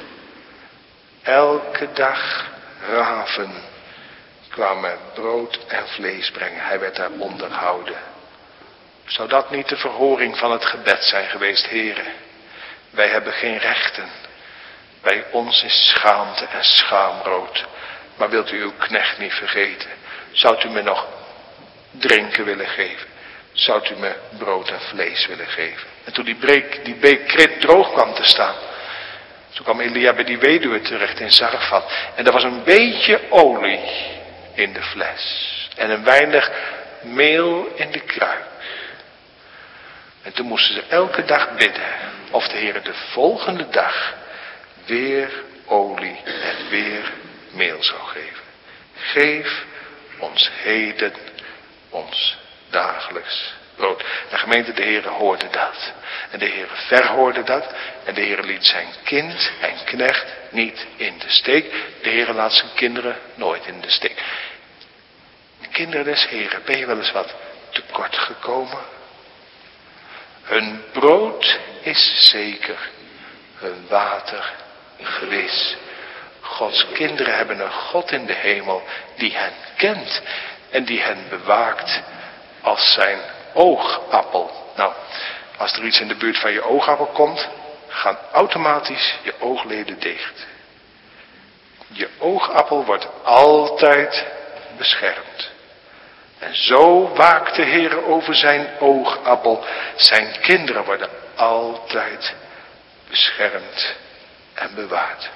elke dag raven kwamen brood en vlees brengen. Hij werd daar onderhouden. Zou dat niet de verhoring van het gebed zijn geweest, Heere? Wij hebben geen rechten. Bij ons is schaamte en schaamrood. Maar wilt u uw knecht niet vergeten? Zou u me nog drinken willen geven? Zou u me brood en vlees willen geven? En toen die beek Krit droog kwam te staan, toen kwam Elia bij die weduwe terecht in Zarefat. En er was een beetje olie in de fles. En een weinig meel in de kruik. En toen moesten ze elke dag bidden of de Heer de volgende dag weer olie en weer meel zou geven. Geef ons heden ons dagelijks brood. De gemeente, de Heer hoorde dat. En de Heer verhoorde dat. En de Heer liet zijn kind en knecht niet in de steek. De Heer laat zijn kinderen nooit in de steek. Kinderen des Heren, ben je wel eens wat tekort gekomen? Hun brood is zeker, hun water gewis. Gods kinderen hebben een God in de hemel die hen kent en die hen bewaakt als zijn oogappel. Nou, als er iets in de buurt van je oogappel komt, gaan automatisch je oogleden dicht. Je oogappel wordt altijd beschermd. En zo waakt de Heer over zijn oogappel. Zijn kinderen worden altijd beschermd en bewaard.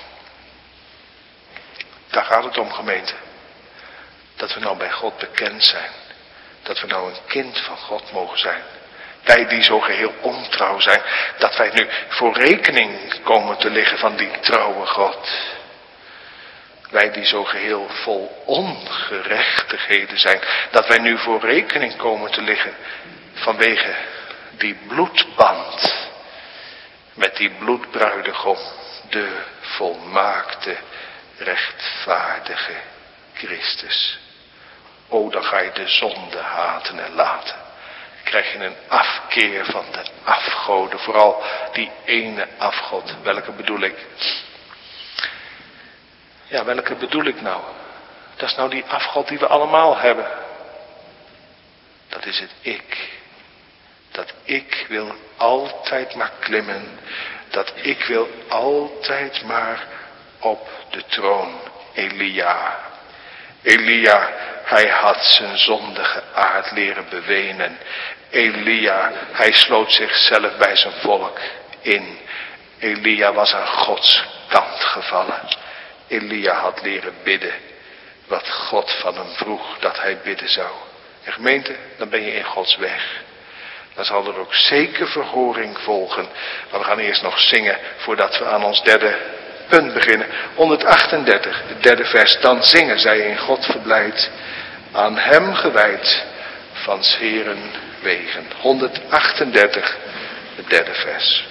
Daar gaat het om, gemeente. Dat we nou bij God bekend zijn. Dat we nou een kind van God mogen zijn. Wij die zo geheel ontrouw zijn. Dat wij nu voor rekening komen te liggen van die trouwe God. Wij die zo geheel vol ongerechtigheden zijn. Dat wij nu voor rekening komen te liggen vanwege die bloedband. Met die bloedbruidegom. De volmaakte, rechtvaardige Christus. O, dan ga je de zonde haten en laten. Krijg je een afkeer van de afgoden. Vooral die ene afgod. Welke bedoel ik? Ja, welke bedoel ik nou? Dat is nou die afgod die we allemaal hebben. Dat is het ik. Dat ik wil altijd maar klimmen. Dat ik wil altijd maar op de troon. Elia, hij had zijn zondige aard leren bewenen. Elia, hij sloot zichzelf bij zijn volk in. Elia was aan Gods kant gevallen. Elia had leren bidden wat God van hem vroeg dat hij bidden zou. En gemeente, dan ben je in Gods weg. Dan zal er ook zeker verhoring volgen. Maar we gaan eerst nog zingen voordat we aan ons derde punt beginnen. 138, het derde vers. Dan zingen zij in God verblijd, aan hem gewijd, van 's Heeren wegen. 138, het derde vers.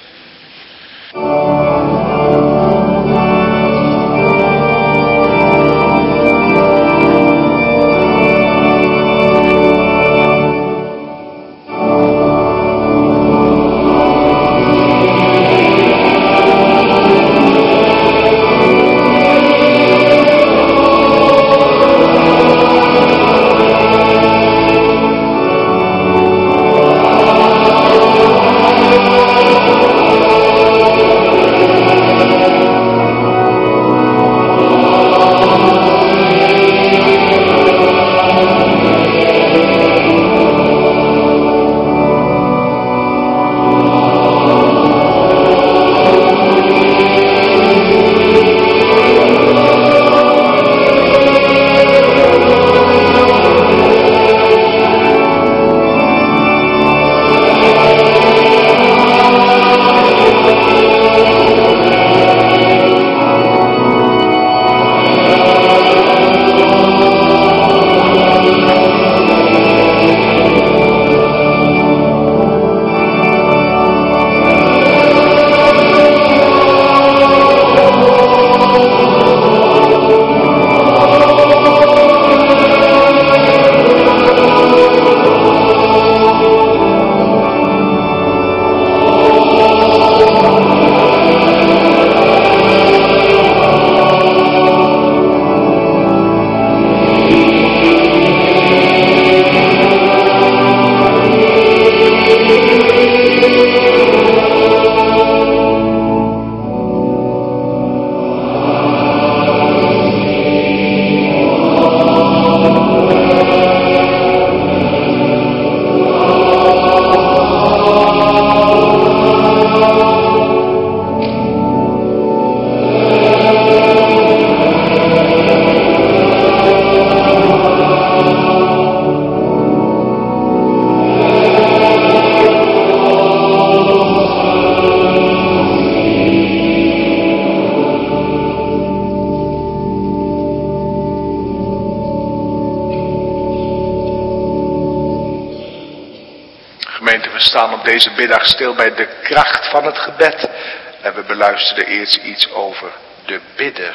Gemeente, we staan op deze middag stil bij de kracht van het gebed. En we beluisterden eerst iets over de bidder.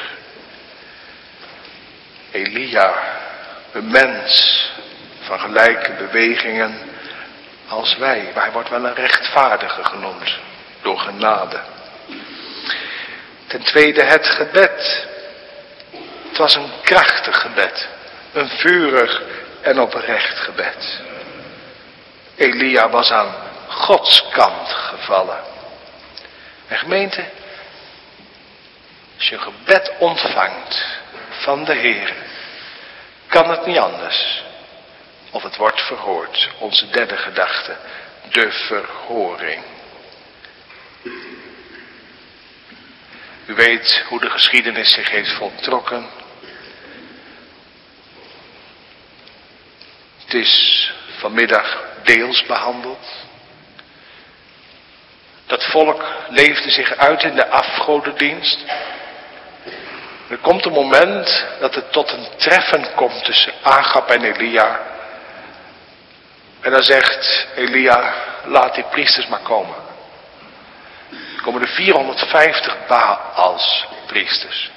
Elia, een mens van gelijke bewegingen als wij. Maar hij wordt wel een rechtvaardige genoemd, door genade. Ten tweede het gebed. Het was een krachtig gebed. Een vurig en oprecht gebed. Elia was aan Gods kant gevallen. En gemeente, als je een gebed ontvangt van de Heer, kan het niet anders. Of het wordt verhoord. Onze derde gedachte, de verhoring. U weet hoe de geschiedenis zich heeft voltrokken. Het is vanmiddag deels behandeld. Dat volk leefde zich uit in de afgodendienst. Er komt een moment dat het tot een treffen komt tussen Agab en Elia. En dan zegt Elia, laat die priesters maar komen. Er komen er 450 Baals priesters.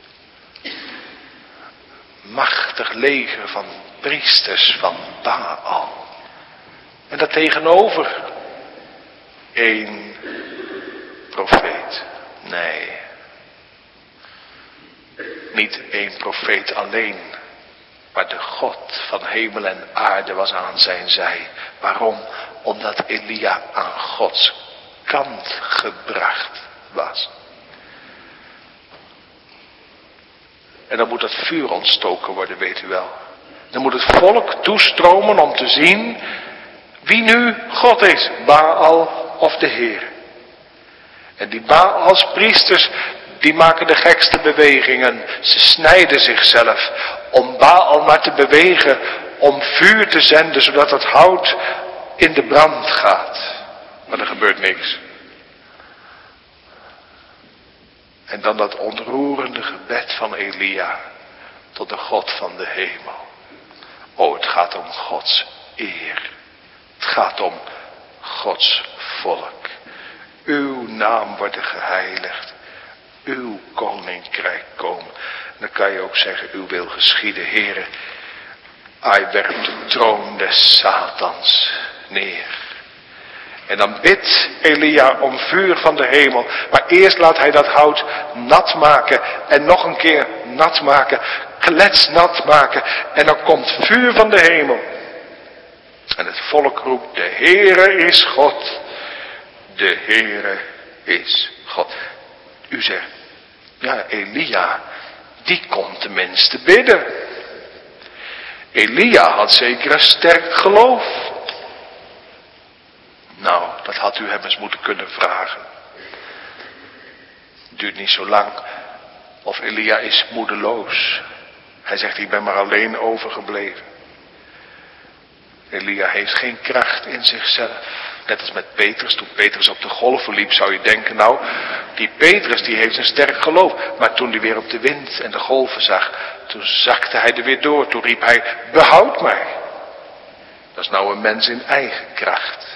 Machtig leger van priesters van Baal. En daartegenover één profeet. Nee. Niet één profeet alleen. Maar de God van hemel en aarde was aan zijn zij. Waarom? Omdat Elia aan Gods kant gebracht was. En dan moet dat vuur ontstoken worden, weet u wel. Dan moet het volk toestromen om te zien wie nu God is. Baal of de Heer. En die Baals priesters, die maken de gekste bewegingen. Ze snijden zichzelf om Baal maar te bewegen. Om vuur te zenden zodat het hout in de brand gaat. Maar er gebeurt niks. En dan dat ontroerende gebed van Elia tot de God van de hemel. Oh, het gaat om Gods eer. Het gaat om Gods volk. Uw naam wordt geheiligd. Uw koninkrijk komen. En dan kan je ook zeggen, uw wil geschieden, Heere. Hij werpt de troon des Satans neer. En dan bidt Elia om vuur van de hemel. Maar eerst laat hij dat hout nat maken. En nog een keer nat maken. Kletsnat maken. En dan komt vuur van de hemel. En het volk roept, de Heere is God. De Heere is God. U zegt, ja, Elia, die komt tenminste bidden. Elia had zeker een sterk geloof. Nou, dat had u hem eens moeten kunnen vragen. Het duurt niet zo lang. Of Elia is moedeloos. Hij zegt, ik ben maar alleen overgebleven. Elia heeft geen kracht in zichzelf. Net als met Petrus, toen Petrus op de golven liep, zou je denken, nou, die Petrus die heeft een sterk geloof. Maar toen hij weer op de wind en de golven zag, toen zakte hij er weer door. Toen riep hij, behoud mij. Dat is nou een mens in eigen kracht.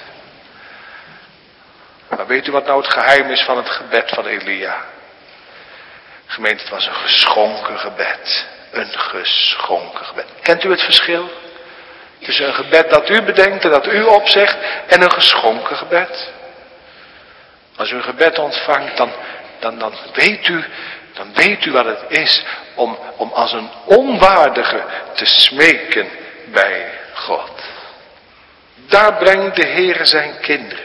Maar weet u wat nou het geheim is van het gebed van Elia? Gemeente, het was een geschonken gebed. Een geschonken gebed. Kent u het verschil? Tussen een gebed dat u bedenkt en dat u opzegt en een geschonken gebed. Als u een gebed ontvangt, dan weet u wat het is om als een onwaardige te smeken bij God. Daar brengt de Heere zijn kinderen.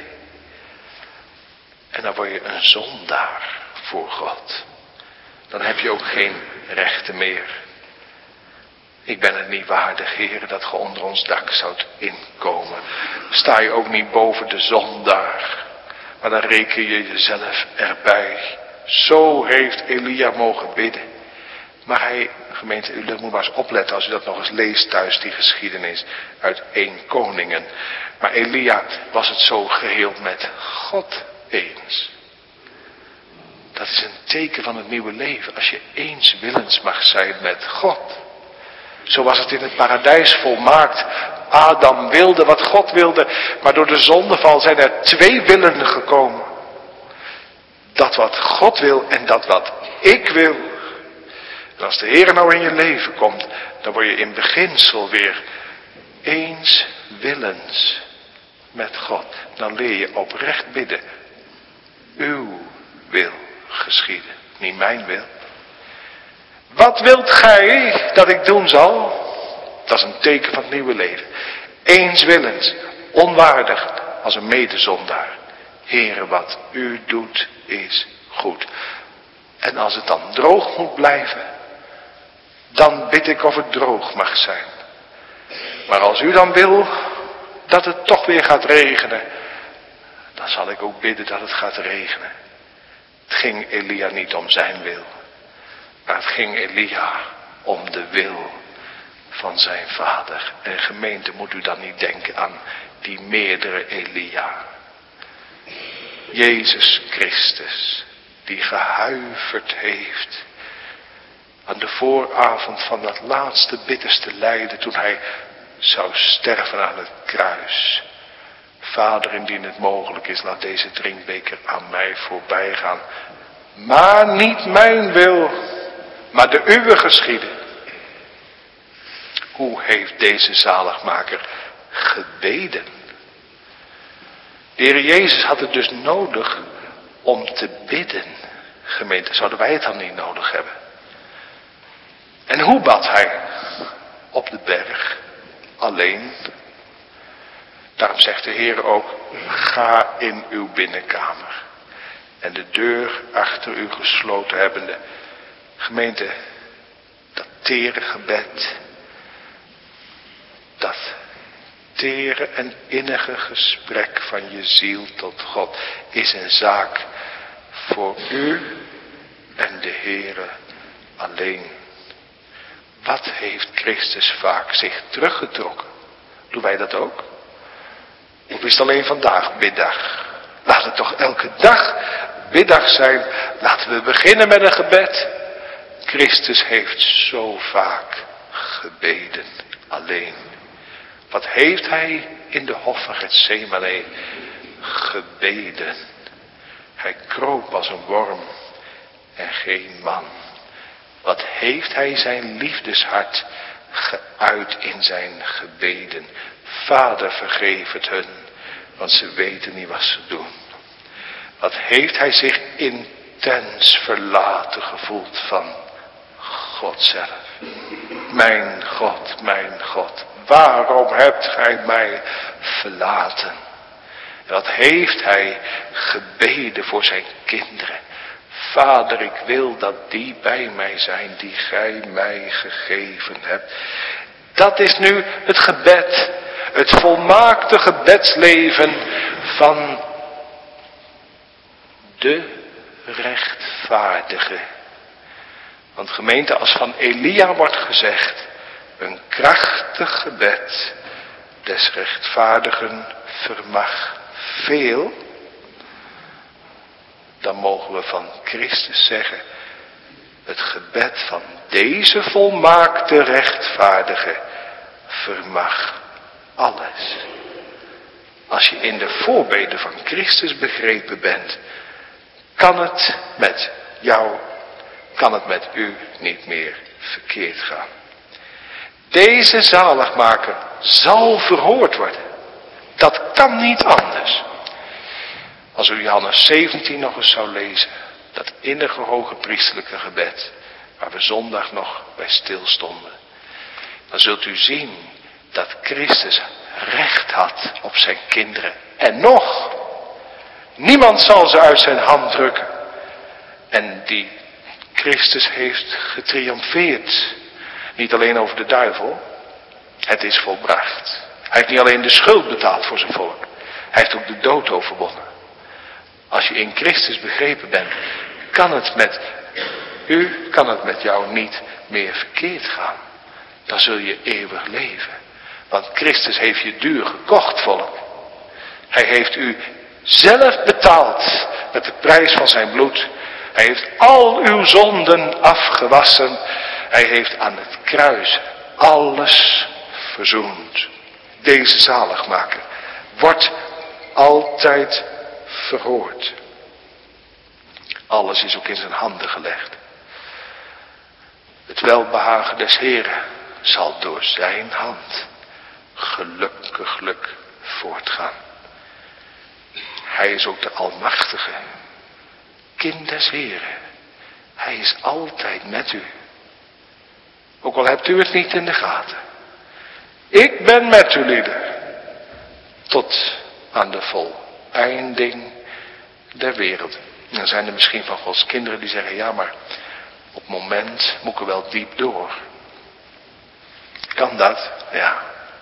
En dan word je een zondaar voor God. Dan heb je ook geen rechten meer. Ik ben het niet waardig, Heere, dat ge onder ons dak zoudt inkomen. Sta je ook niet boven de zondaar. Maar dan reken je jezelf erbij. Zo heeft Elia mogen bidden. Maar hij, gemeente, u moet maar eens opletten als u dat nog eens leest thuis, die geschiedenis uit 1 Koningen. Maar Elia was het zo geheel met God eens. Dat is een teken van het nieuwe leven. Als je eens willens mag zijn met God. Zo was het in het paradijs volmaakt Adam wilde wat God wilde, maar door de zondeval zijn er twee willen gekomen. Dat wat God wil en dat wat ik wil. En als de Heer nou in je leven komt, dan word je in beginsel weer eens willens met God. Dan leer je oprecht bidden. Uw wil geschieden, niet mijn wil. Wat wilt gij dat ik doen zal? Dat is een teken van het nieuwe leven. Eens willens, onwaardig als een medezondaar. Heere, wat u doet is goed. En als het dan droog moet blijven, dan bid ik of het droog mag zijn. Maar als u dan wil dat het toch weer gaat regenen, dan zal ik ook bidden dat het gaat regenen. Het ging Elia niet om zijn wil, maar het ging Elia om de wil van zijn vader. En gemeente, moet u dan niet denken aan die meerdere Elia. Jezus Christus, die gehuiverd heeft aan de vooravond van dat laatste bitterste lijden, toen hij zou sterven aan het kruis. Vader, indien het mogelijk is, laat deze drinkbeker aan mij voorbij gaan. Maar niet mijn wil, maar de uwe geschieden. Hoe heeft deze zaligmaker gebeden? De Heer Jezus had het dus nodig om te bidden. Gemeente, zouden wij het dan niet nodig hebben? En hoe bad hij? Op de berg, alleen. Daarom zegt de Heer ook, ga in uw binnenkamer. En de deur achter u gesloten hebbende. Gemeente, dat tere gebed. Dat tere en innige gesprek van je ziel tot God is een zaak voor u en de Heere alleen. Wat heeft Christus vaak zich teruggetrokken? Doen wij dat ook? Of is het alleen vandaag biddag? Laat het toch elke dag biddag zijn. Laten we beginnen met een gebed. Christus heeft zo vaak gebeden alleen. Wat heeft hij in de hof van Getsemane gebeden? Hij kroop als een worm en geen man. Wat heeft hij zijn liefdeshart geuit in zijn gebeden? Vader, vergeef het hun, want ze weten niet wat ze doen. Wat heeft hij zich intens verlaten gevoeld van God zelf. Mijn God, waarom hebt gij mij verlaten? En wat heeft hij gebeden voor zijn kinderen? Vader, ik wil dat die bij mij zijn die gij mij gegeven hebt. Dat is nu het gebed. Het volmaakte gebedsleven van de rechtvaardige. Want gemeente, als van Elia wordt gezegd, een krachtig gebed des rechtvaardigen vermag veel, dan mogen we van Christus zeggen, het gebed van deze volmaakte rechtvaardige vermag alles. Als je in de voorbeden van Christus begrepen bent, kan het met jou, kan het met u niet meer verkeerd gaan. Deze zaligmaker zal verhoord worden. Dat kan niet anders. Als u Johannes 17 nog eens zou lezen, dat innige hoge priesterlijke gebed, waar we zondag nog bij stilstonden, dan zult u zien dat Christus recht had op zijn kinderen. En nog, niemand zal ze uit zijn hand drukken. En die Christus heeft getriomfeerd. Niet alleen over de duivel. Het is volbracht. Hij heeft niet alleen de schuld betaald voor zijn volk. Hij heeft ook de dood overwonnen. Als je in Christus begrepen bent, kan het met u, kan het met jou niet meer verkeerd gaan. Dan zul je eeuwig leven. Want Christus heeft je duur gekocht, volk. Hij heeft u zelf betaald met de prijs van zijn bloed. Hij heeft al uw zonden afgewassen. Hij heeft aan het kruis alles verzoend. Deze zaligmaker wordt altijd verhoord. Alles is ook in zijn handen gelegd. Het welbehagen des Heren zal door zijn hand gelukkiglijk voortgaan. Hij is ook de Almachtige. Kind des Heren. Hij is altijd met u. Ook al hebt u het niet in de gaten. Ik ben met u, lieden. Tot aan de voleinding der wereld. En dan zijn er misschien van Gods kinderen die zeggen, ja, maar op het moment moet ik er wel diep door. Kan dat? Ja.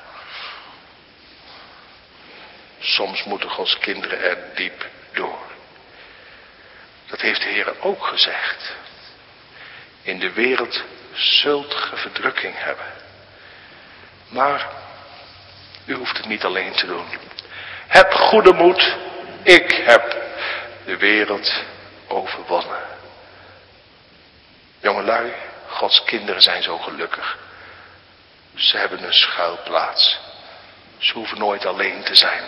Soms moeten Gods kinderen er diep door. Dat heeft de Heer ook gezegd. In de wereld zult ge verdrukking hebben. Maar u hoeft het niet alleen te doen. Heb goede moed. Ik heb de wereld overwonnen. Jongelui, Gods kinderen zijn zo gelukkig. Ze hebben een schuilplaats. Ze hoeven nooit alleen te zijn.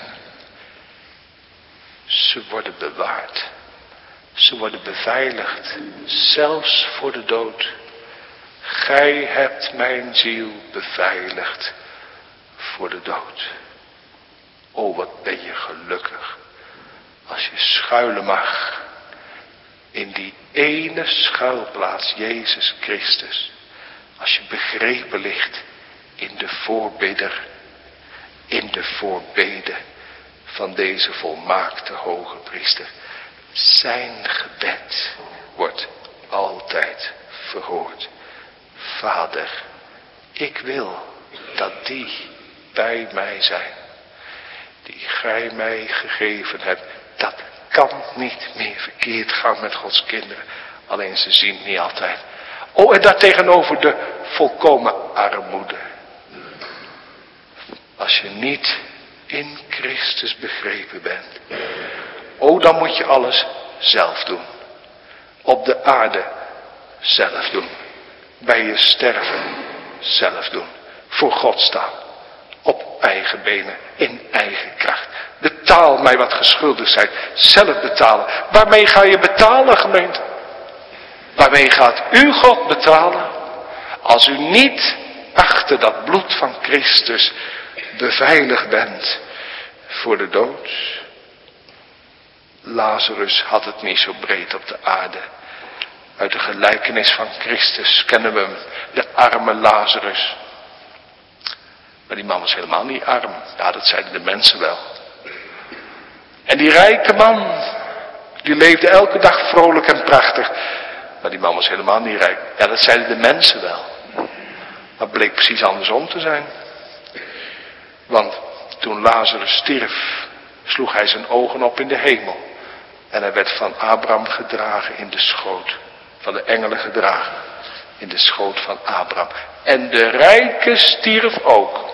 Ze worden bewaard. Ze worden beveiligd. Zelfs voor de dood. Gij hebt mijn ziel beveiligd voor de dood. O, wat ben je gelukkig. Als je schuilen mag in die ene schuilplaats, Jezus Christus. Als je begrepen ligt in de voorbidder, in de voorbede van deze volmaakte hoge priester. Zijn gebed wordt altijd verhoord. Vader, ik wil dat die bij mij zijn, die gij mij gegeven hebt. Dat kan niet meer verkeerd gaan met Gods kinderen. Alleen ze zien het niet altijd. Oh, en daartegenover de volkomen armoede. Als je niet in Christus begrepen bent. Oh, dan moet je alles zelf doen. Op de aarde zelf doen. Bij je sterven zelf doen. Voor God staan. Op eigen benen. In eigen kracht. Betaal mij wat geschuldigd zijn. Zelf betalen. Waarmee ga je betalen, gemeente? Waarmee gaat u God betalen? Als u niet achter dat bloed van Christus beveiligd bent voor de dood. Lazarus had het niet zo breed op de aarde. Uit de gelijkenis van Christus kennen we hem. De arme Lazarus. Maar die man was helemaal niet arm. Ja, dat zeiden de mensen wel. En die rijke man, die leefde elke dag vrolijk en prachtig. Maar die man was helemaal niet rijk. Ja, dat zeiden de mensen wel. Maar het bleek precies andersom te zijn. Want toen Lazarus stierf, sloeg hij zijn ogen op in de hemel. En hij werd van Abraham gedragen in de schoot. Van de engelen gedragen. In de schoot van Abraham. En de rijke stierf ook.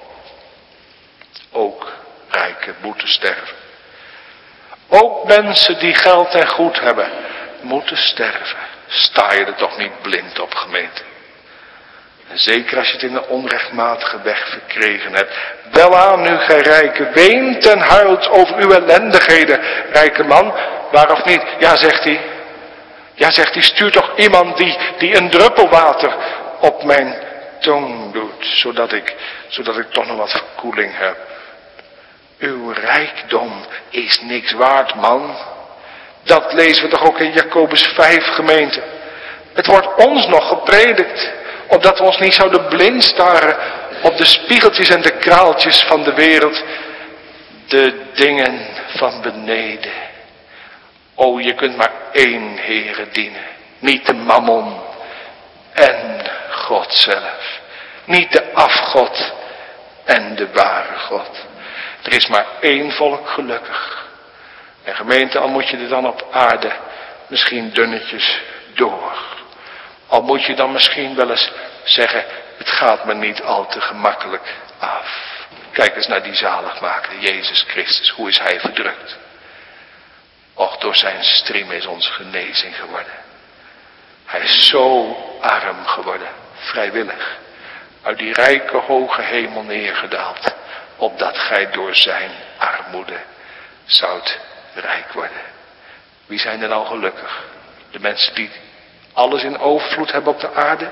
Ook rijken moeten sterven. Ook mensen die geld en goed hebben, moeten sterven. Sta je er toch niet blind op, gemeente? En zeker als je het in een onrechtmatige weg verkregen hebt. Welaan nu, gij rijke, weent en huilt over uw ellendigheden. Rijke man, waar of niet? Ja, zegt hij. Ja, zegt hij, stuur toch iemand die een druppel water op mijn tong doet. Zodat ik toch nog wat verkoeling heb. Uw rijkdom is niks waard, man. Dat lezen we toch ook in Jacobus 5, gemeente. Het wordt ons nog gepredikt. Opdat we ons niet zouden blind staren op de spiegeltjes en de kraaltjes van de wereld. De dingen van beneden. O, je kunt maar één Heere dienen. Niet de mammon en God zelf. Niet de afgod en de ware God. Er is maar één volk gelukkig. En gemeente, al moet je er dan op aarde misschien dunnetjes door. Al moet je dan misschien wel eens zeggen, het gaat me niet al te gemakkelijk af. Kijk eens naar die zaligmaker, Jezus Christus. Hoe is hij verdrukt? Och, door zijn striem is onze genezing geworden. Hij is zo arm geworden, vrijwillig. Uit die rijke hoge hemel neergedaald. opdat gij door zijn armoede zoudt rijk worden. Wie zijn er nou gelukkig? De mensen die alles in overvloed hebben op de aarde?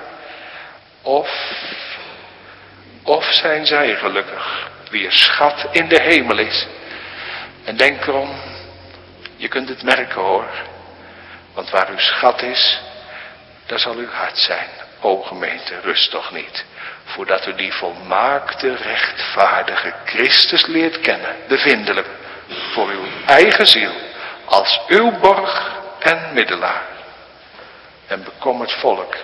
Of zijn zij gelukkig, wie een schat in de hemel is? En denk erom, je kunt het merken hoor. Want waar uw schat is, daar zal uw hart zijn. O gemeente, rust toch niet, voordat u die volmaakte, rechtvaardige Christus leert kennen, bevindelijk, voor uw eigen ziel, als uw borg en middelaar. En bekommerd volk,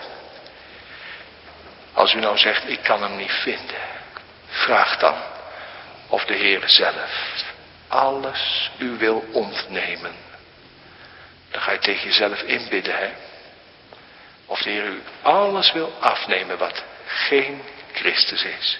als u nou zegt, ik kan hem niet vinden, vraag dan of de Heer zelf alles u wil ontnemen. Dan ga je tegen jezelf inbidden, hè. Of de Heer u alles wil afnemen wat geen Christus is.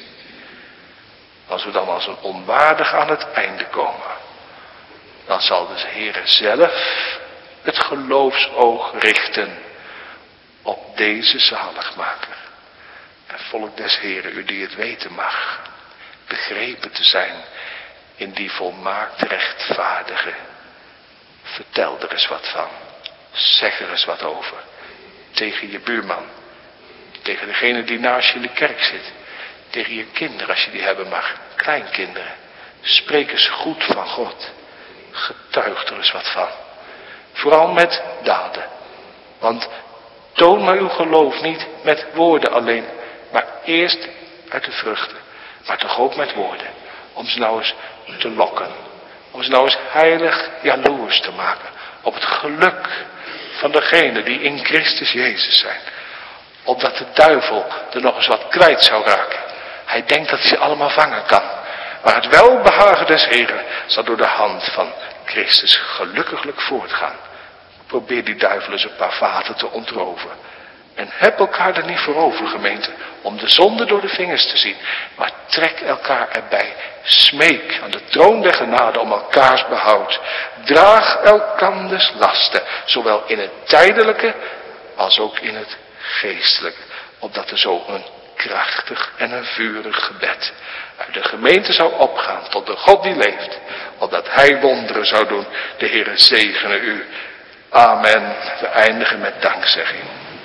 Als we dan als een onwaardig aan het einde komen, dan zal de Heer zelf het geloofsoog richten op deze zaligmaker. En volk des Heren, u die het weten mag, begrepen te zijn in die volmaakt rechtvaardige. Vertel er eens wat van. Zeg er eens wat over. Tegen je buurman. Tegen degene die naast je in de kerk zit. Tegen je kinderen als je die hebben mag. Kleinkinderen. Spreek eens goed van God. Getuig er eens wat van. Vooral met daden. Want toon maar uw geloof niet met woorden alleen. Maar eerst uit de vruchten. Maar toch ook met woorden. Om ze nou eens te lokken. Om ze nou eens heilig jaloers te maken. Op het geluk van degenen die in Christus Jezus zijn. Opdat de duivel er nog eens wat kwijt zou raken. Hij denkt dat hij ze allemaal vangen kan. Maar het welbehagen des Heren zal door de hand van Christus gelukkiglijk voortgaan. Probeer die duivel eens een paar vaten te ontroven. En heb elkaar er niet voor over, gemeente, om de zonde door de vingers te zien. Maar trek elkaar erbij. Smeek aan de troon der genade om elkaars behoud. Draag elkanders lasten, zowel in het tijdelijke als ook in het geestelijke. Opdat er zo een krachtig en een vurig gebed uit de gemeente zou opgaan tot de God die leeft. Opdat hij wonderen zou doen. De Heere zegene u. Amen. We eindigen met dankzegging.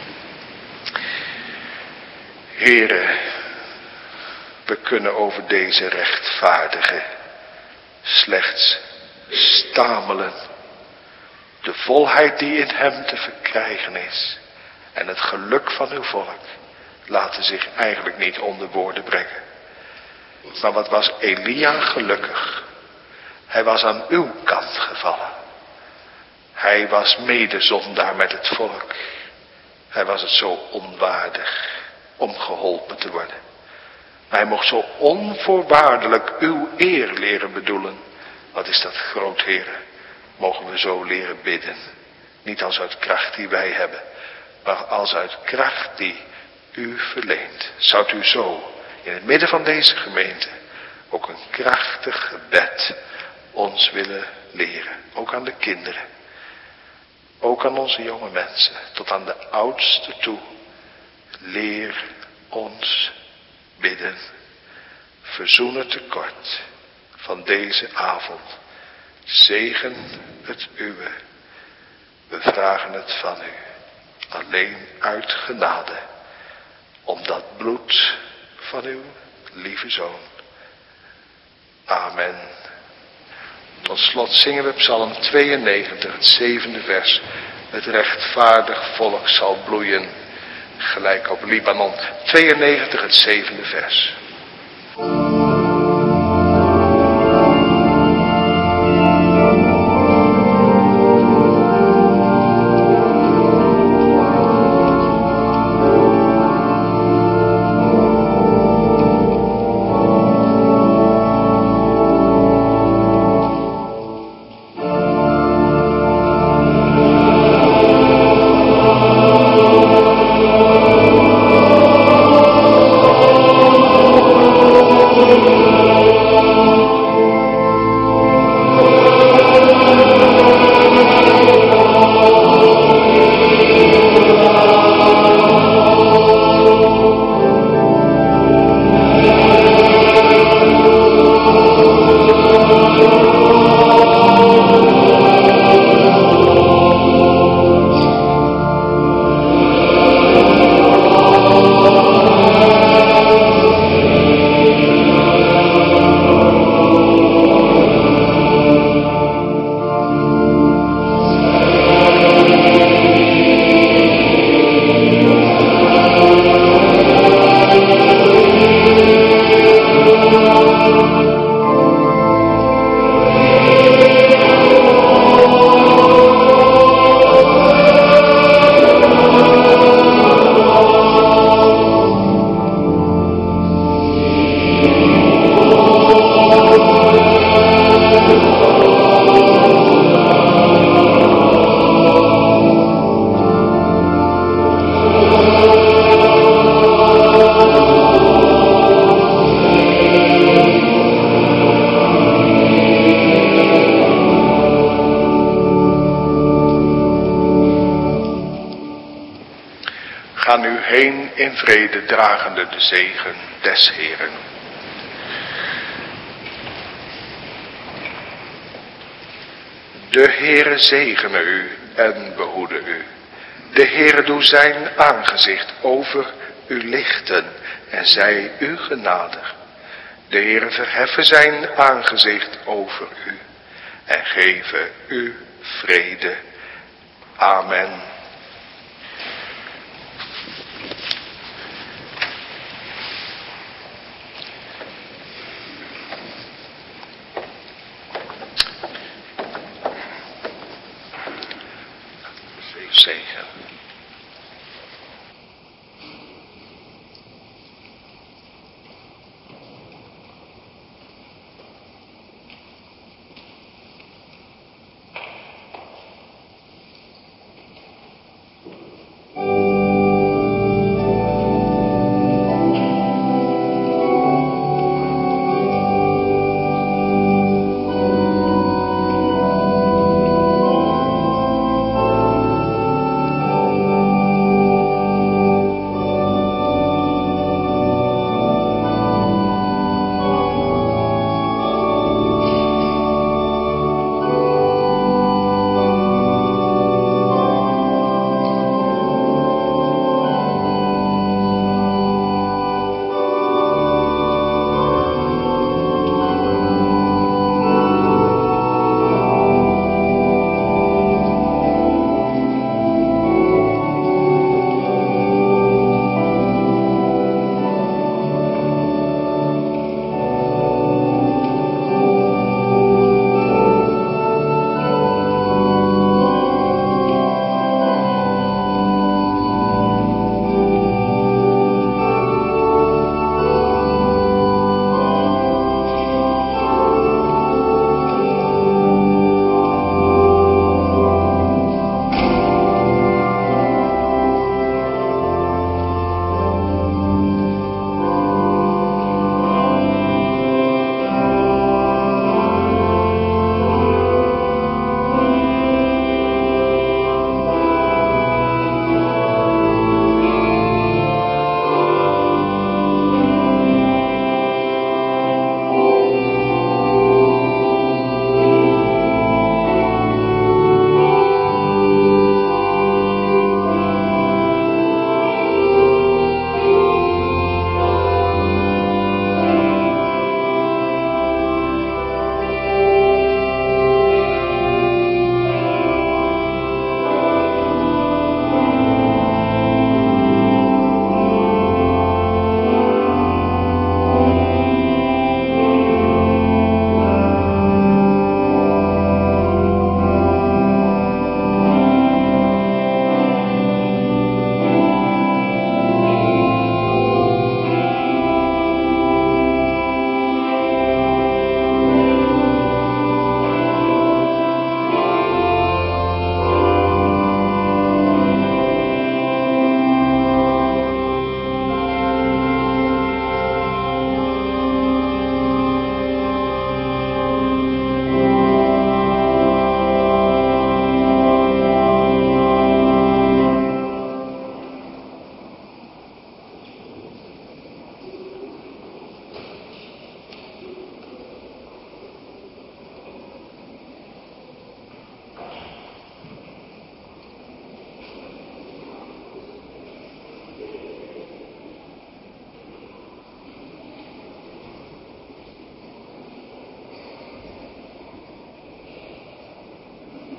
Heere, we kunnen over deze rechtvaardige slechts stamelen. De volheid die in hem te verkrijgen is en het geluk van uw volk laten zich eigenlijk niet onder woorden brengen. Maar wat was Elia gelukkig. Hij was aan uw kant gevallen. Hij was medezondaar met het volk. Hij was het zo onwaardig om geholpen te worden. Maar hij mocht zo onvoorwaardelijk uw eer leren bedoelen. Wat is dat groot, Heere. Mogen we zo leren bidden. Niet als uit kracht die wij hebben. Maar als uit kracht die u verleent. Zoudt u zo in het midden van deze gemeente ook een krachtig gebed ons willen leren. Ook aan de kinderen. Ook aan onze jonge mensen. Tot aan de oudste toe. Leer ons bidden. Verzoen het tekort van deze avond. Zegen het uwe. We vragen het van u. Alleen uit genade. Om dat bloed van uw lieve Zoon. Amen. Tot slot zingen we Psalm 92, het 7e vers. Het rechtvaardig volk zal bloeien, gelijk op Libanon. 92, het 7e vers. Ga nu heen in vrede, dragende de zegen des Heeren. De Heere zegene u en behoede u. De Heere doe zijn aangezicht over u lichten en zij u genadig. De Heere verheffen zijn aangezicht over u en geven u vrede. Amen.